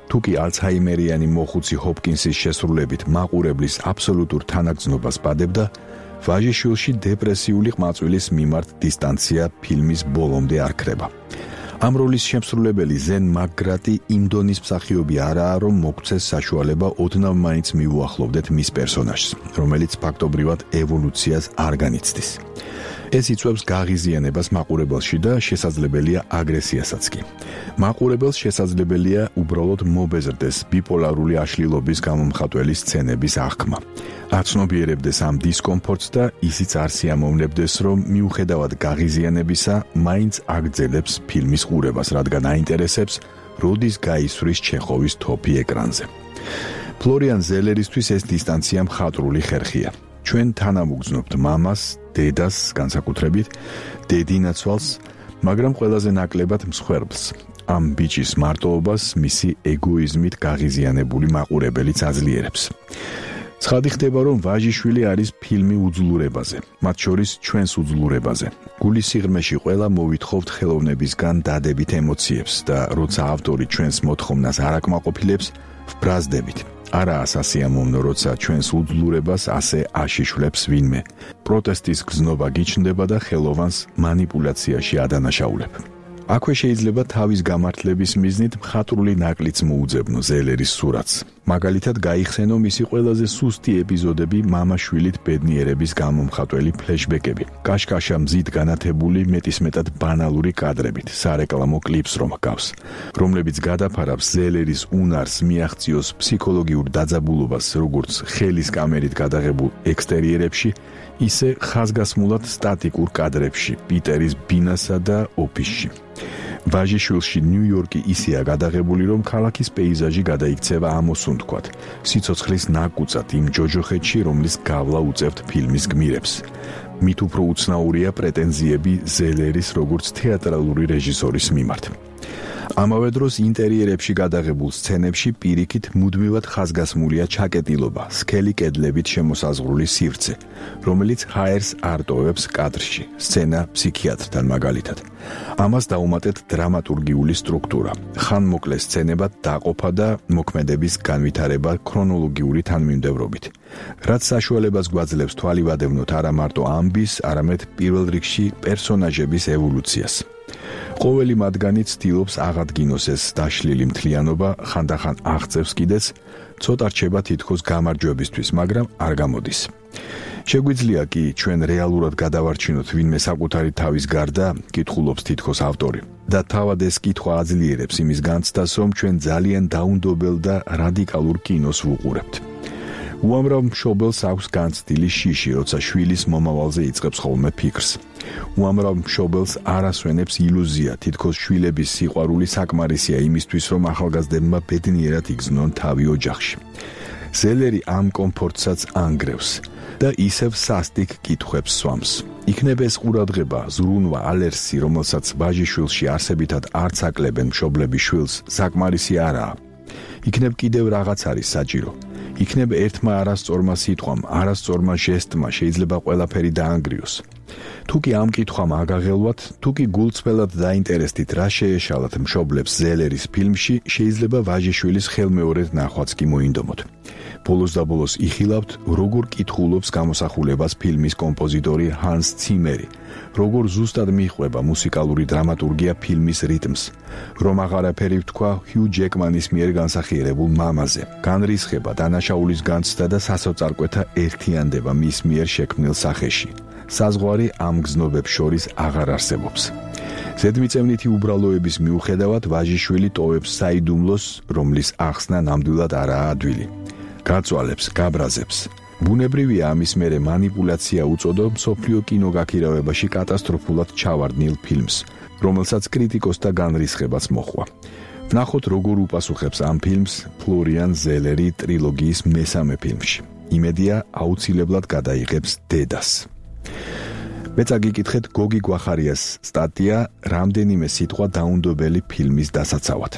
თუკი ალცჰაიმერიანი მოხუცი ჰოპკინსის შესრულებით მაყურებლის აბსოლუტურ თანაგრძნობას პადებდა, ვაჟიშვილში დეპრესიული ყმაწვილის მიმართ დისტანცია ფილმის ბოლომდე არ ქრება. ამ როლის შემსრულებელი ზენ მაკგრატი იმ დონის მსახიობი არაა, რომ მოგცეს საშუალება ოდნავ მაინც მიუახლოვდეთ მის პერსონაჟს, რომელიც ფაქტობრივად ევოლუციას არ განიცდის. ეს იწვევს გაღიზიანებას მაყურებელში და შესაძლებელია აგრესიასაც კი. მაყურებელს შესაძლებელია უბრალოდ მობეზრდეს ბიპოლარული აშლილობის გამომხატველი სცენების აღქმა. აცნობიერებდეს ამ დისკომფორტს და ისიც არ სიამოვნებდეს, რომ მიუხედავად გაღიზიანებისა, მაინც აგრძელებს ფილმის ყურებას, რადგან აინტერესებს, როდის გაისვრის ჩეხოვის თოფი ეკრანზე. ფლორიან ზელერისთვის ეს დისტანცია მხატვრული ხერხია. ჩვენ თანამოგრძნობთ მამას, დედას, განსაკუთრებით დედინაცვალს, მაგრამ ყველაზე ნაკლებად მსხვერპლს. ამ ბიჭის მარტოობას მისი ეგოიზმით გაღიზიანებული მაყურებელიც აძლიერებს. ცხადი ხდება, რომ ვაჟიშვილი არის ფილმი უძლურებაზე, მათ შორის ჩვენს უძლურებაზე. გულის სიღრმეში ყველა მოვითხოვთ ხელოვნებისგან დადებით ემოციებს და როცა ავტორი ჩვენს მოთხოვნას არ აკმაყოფილებს, ვბრაზდებით. არაა სასიამოვნო, როცა ჩვენს უძლურებას ასე აშიშვლებს ვინმე. პროტესტის გზნობა გიჩნდება და ხელოვანს მანიპულაციაში ადანაშაულებ. აქვე შეიძლება თავის გამართლების მიზნით მხატვრული ნაკლიც მოუძებნო ზელერის სურათს. მაგალითად გაიხსენო მისი ყველაზე სუსტი ეპიზოდები მამაშვილით ბედნიერების გამომხატველი ფლეშბეკები. კაშკაშა მზით განათებული მეტისმეტად ბანალური კადრებით, სარეკლამო კლიპს რომ ჰგავს, რომლებიც გადაფარავს ზელერის უნარს მიაღწიოს ფსიქოლოგიურ დაძაბულობას როგორც ხელის კამერით გადაღებულ ექსტერიერებში, ისე ხაზგასმულად სტატიკურ კადრებში, პიტერის ბინასა და ოფისში. ვაჟიშვილში ნიუ-იორკი ისეა გადაღებული, რომ ქალაქის პეიზაჟი გადაიქცევა ამოსუნთქვად, სიცოცხლის ნაკუწად იმ ჯოჯოხეთში, რომლის გავლა უწევთ ფილმის გმირებს. მით უფრო უცნაურია პრეტენზიები ზელერის როგორც თეატრალური რეჟისორის მიმართ. ამავე დროს ინტერიერებში გადაღებულ სცენებში პირიქით მუდმივად ხაზგასმულია ჩაკეტილობა, სქელი კედლებით შემოსაზღვრული სივრცე, რომელიც ჰაერს არ ტოვებს კადრში, სცენა ფსიქიატრთან მაგალითად. ამას დაუმატეთ დრამატურგიული სტრუქტურა, ხანმოკლე სცენებად დაყოფა და მოქმედების განვითარება ქრონოლოგიური თანმიმდევრობით, რაც საშუალებას გვაძლევს თვალივადევნოთ არა მარტო ამბის, არამედ პირველ რიგში პერსონაჟების ევოლუციას. ყოველი მათგანი ცდილობს აღადგინოს ეს დაშლილი მთლიანობა, ხანდახან აღწევს კიდეც, ცოტა რჩება თითქოს გამარჯვებისთვის, მაგრამ არ გამოდის. შეგვიძლია კი ჩვენ რეალურად გადავარჩინოთ ვინმე საკუთარი თავის გარდა, კითხულობს თითქოს ავტორი. და თავად ეს კითხვა აძლიერებს იმის განცდას, რომ ჩვენ ძალიან დაუნდობელ და რადიკალურ კინოს ვუყურებთ. უამრავ მშობელს აქვს განცდილი შიში, როცა შვილის მომავალზე იწყებს ხოლმე ფიქრს. უამრავ მშობელს არ ასვენებს ილუზია, თითქოს შვილების სიყვარული საკმარისია იმისთვის, რომ ახალგაზრდებმა ბედნიერად იგრძნონ თავი ოჯახში. ზელერი ამ კომფორტსაც ანგრევს და ისევ სასტიკ კითხვებს სვამს. იქნებ ეს ყურადღება, ზრუნვა, ალერსი, რომელსაც ვაჟიშვილში არსებითად არც აკლებენ მშობლების შვილს, საკმარისი არაა. იქნებ კიდევ რაღაც არის საჭირო. იქნებ ერთმა არასწორმა სიტყვამ, არასწორმა ჟესტმა შეიძლება ყველაფერი დაანგრიოს. თუკი ამ კითხვამ აგაღელვათ, თუკი გულწრფელად დაინტერესდით რა შეეშალათ მშობლებს ზელერის ფილმში, შეიძლება ვაჟიშვილის ხელმეორედ ნახვაც კი მოინდომოთ. ბოლოს და ბოლოს იხილავთ, როგორ კითხულობს გამოსახულებას ფილმის კომპოზიტორი ჰანს ციმერი, როგორ ზუსტად მიჰყვება მუსიკალური დრამატურგია ფილმის რიტმს, რომ აღარაფერი ვთქვა ჰიუ ჯეკმანის მიერ განსახიერებულ მამაზე, განრისხება, დანაშაულის განცდა და სასოწარკვეთა ერთიანდება მის მიერ შექმნილ სახეში. საზღვარი ამ გზნობებს შორის აღარ არსებობს. ზედმიწევნითი უბრალოების მიუხედავად ვაჟიშვილი ტოვებს საიდუმლოს, რომლის ახსნა ნამდვილად არაა ადვილი. გაწვალებს, გაბრაზებს. ბუნებრივია ამის მერე მანიპულაცია უწოდო მსოფლიო კინოგაქირავებაში კატასტროფულად ჩავარდნილ ფილმს, რომელსაც კრიტიკოსთა განრისხებაც მოჰყვა. ვნახოთ, როგორ უპასუხებს ამ ფილმს ფლორიან ზელერი ტრილოგიის მესამე ფილმში. იმედია აუცილებლად გადაიღებს დედას. მეც აგიკითხეთ გოგი გვახარიას სტატია რამდენიმე სიტყვა დაუნდობელი ფილმის დასაცავად.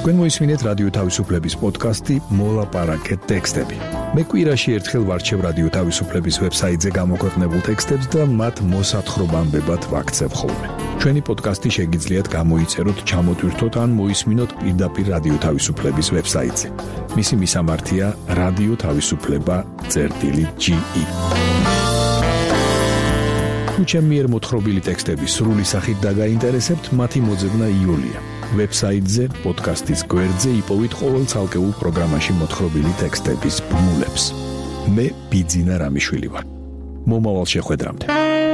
თქვენ მოისმინეთ რადიო თავისუფლების პოდკასტი მოლაპარაკე ტექსტები. მე კვირაში ერთხელ ვარჩევ რადიო თავისუფლების ვებსაიტზე გამოქვეყნებულ ტექსტებს და მათ მოსათხრობამდებად ვაქცევ ხოლმე. ჩვენი პოდკასტი შეგიძლიათ გამოიწეროთ, ჩამოტვირთოთ ან მოისმინოთ პირდაპირ რადიო თავისუფლების ვებსაიტზე. მისი მისამართია რადიო თავისუფლება.ge. თუ ჩემი მიერ მოთხრობილი ტექსტები სრული სახით დაგაინტერესებთ, მათი მოძებნა იოლია. ვებსაიტზე, პოდკასტის გვერდზე იპოვით ყოველ ცალკეულ პროგრამაში მოთხრობილი ტექსტების ბმულებს. მე ბიძინა რამიშვილი ვარ. მომავალ შეხვედრამდე.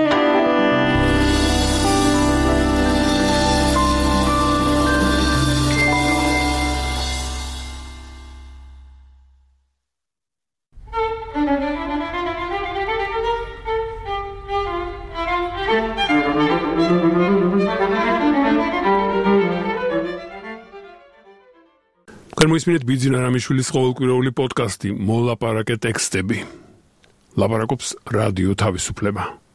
მოისმინეთ ბიძინა რამიშვილის ყოველკვირეული პოდკასტი მოლაპარაკე ტექსტები. ლაპარაკობს რადიო თავისუფლება.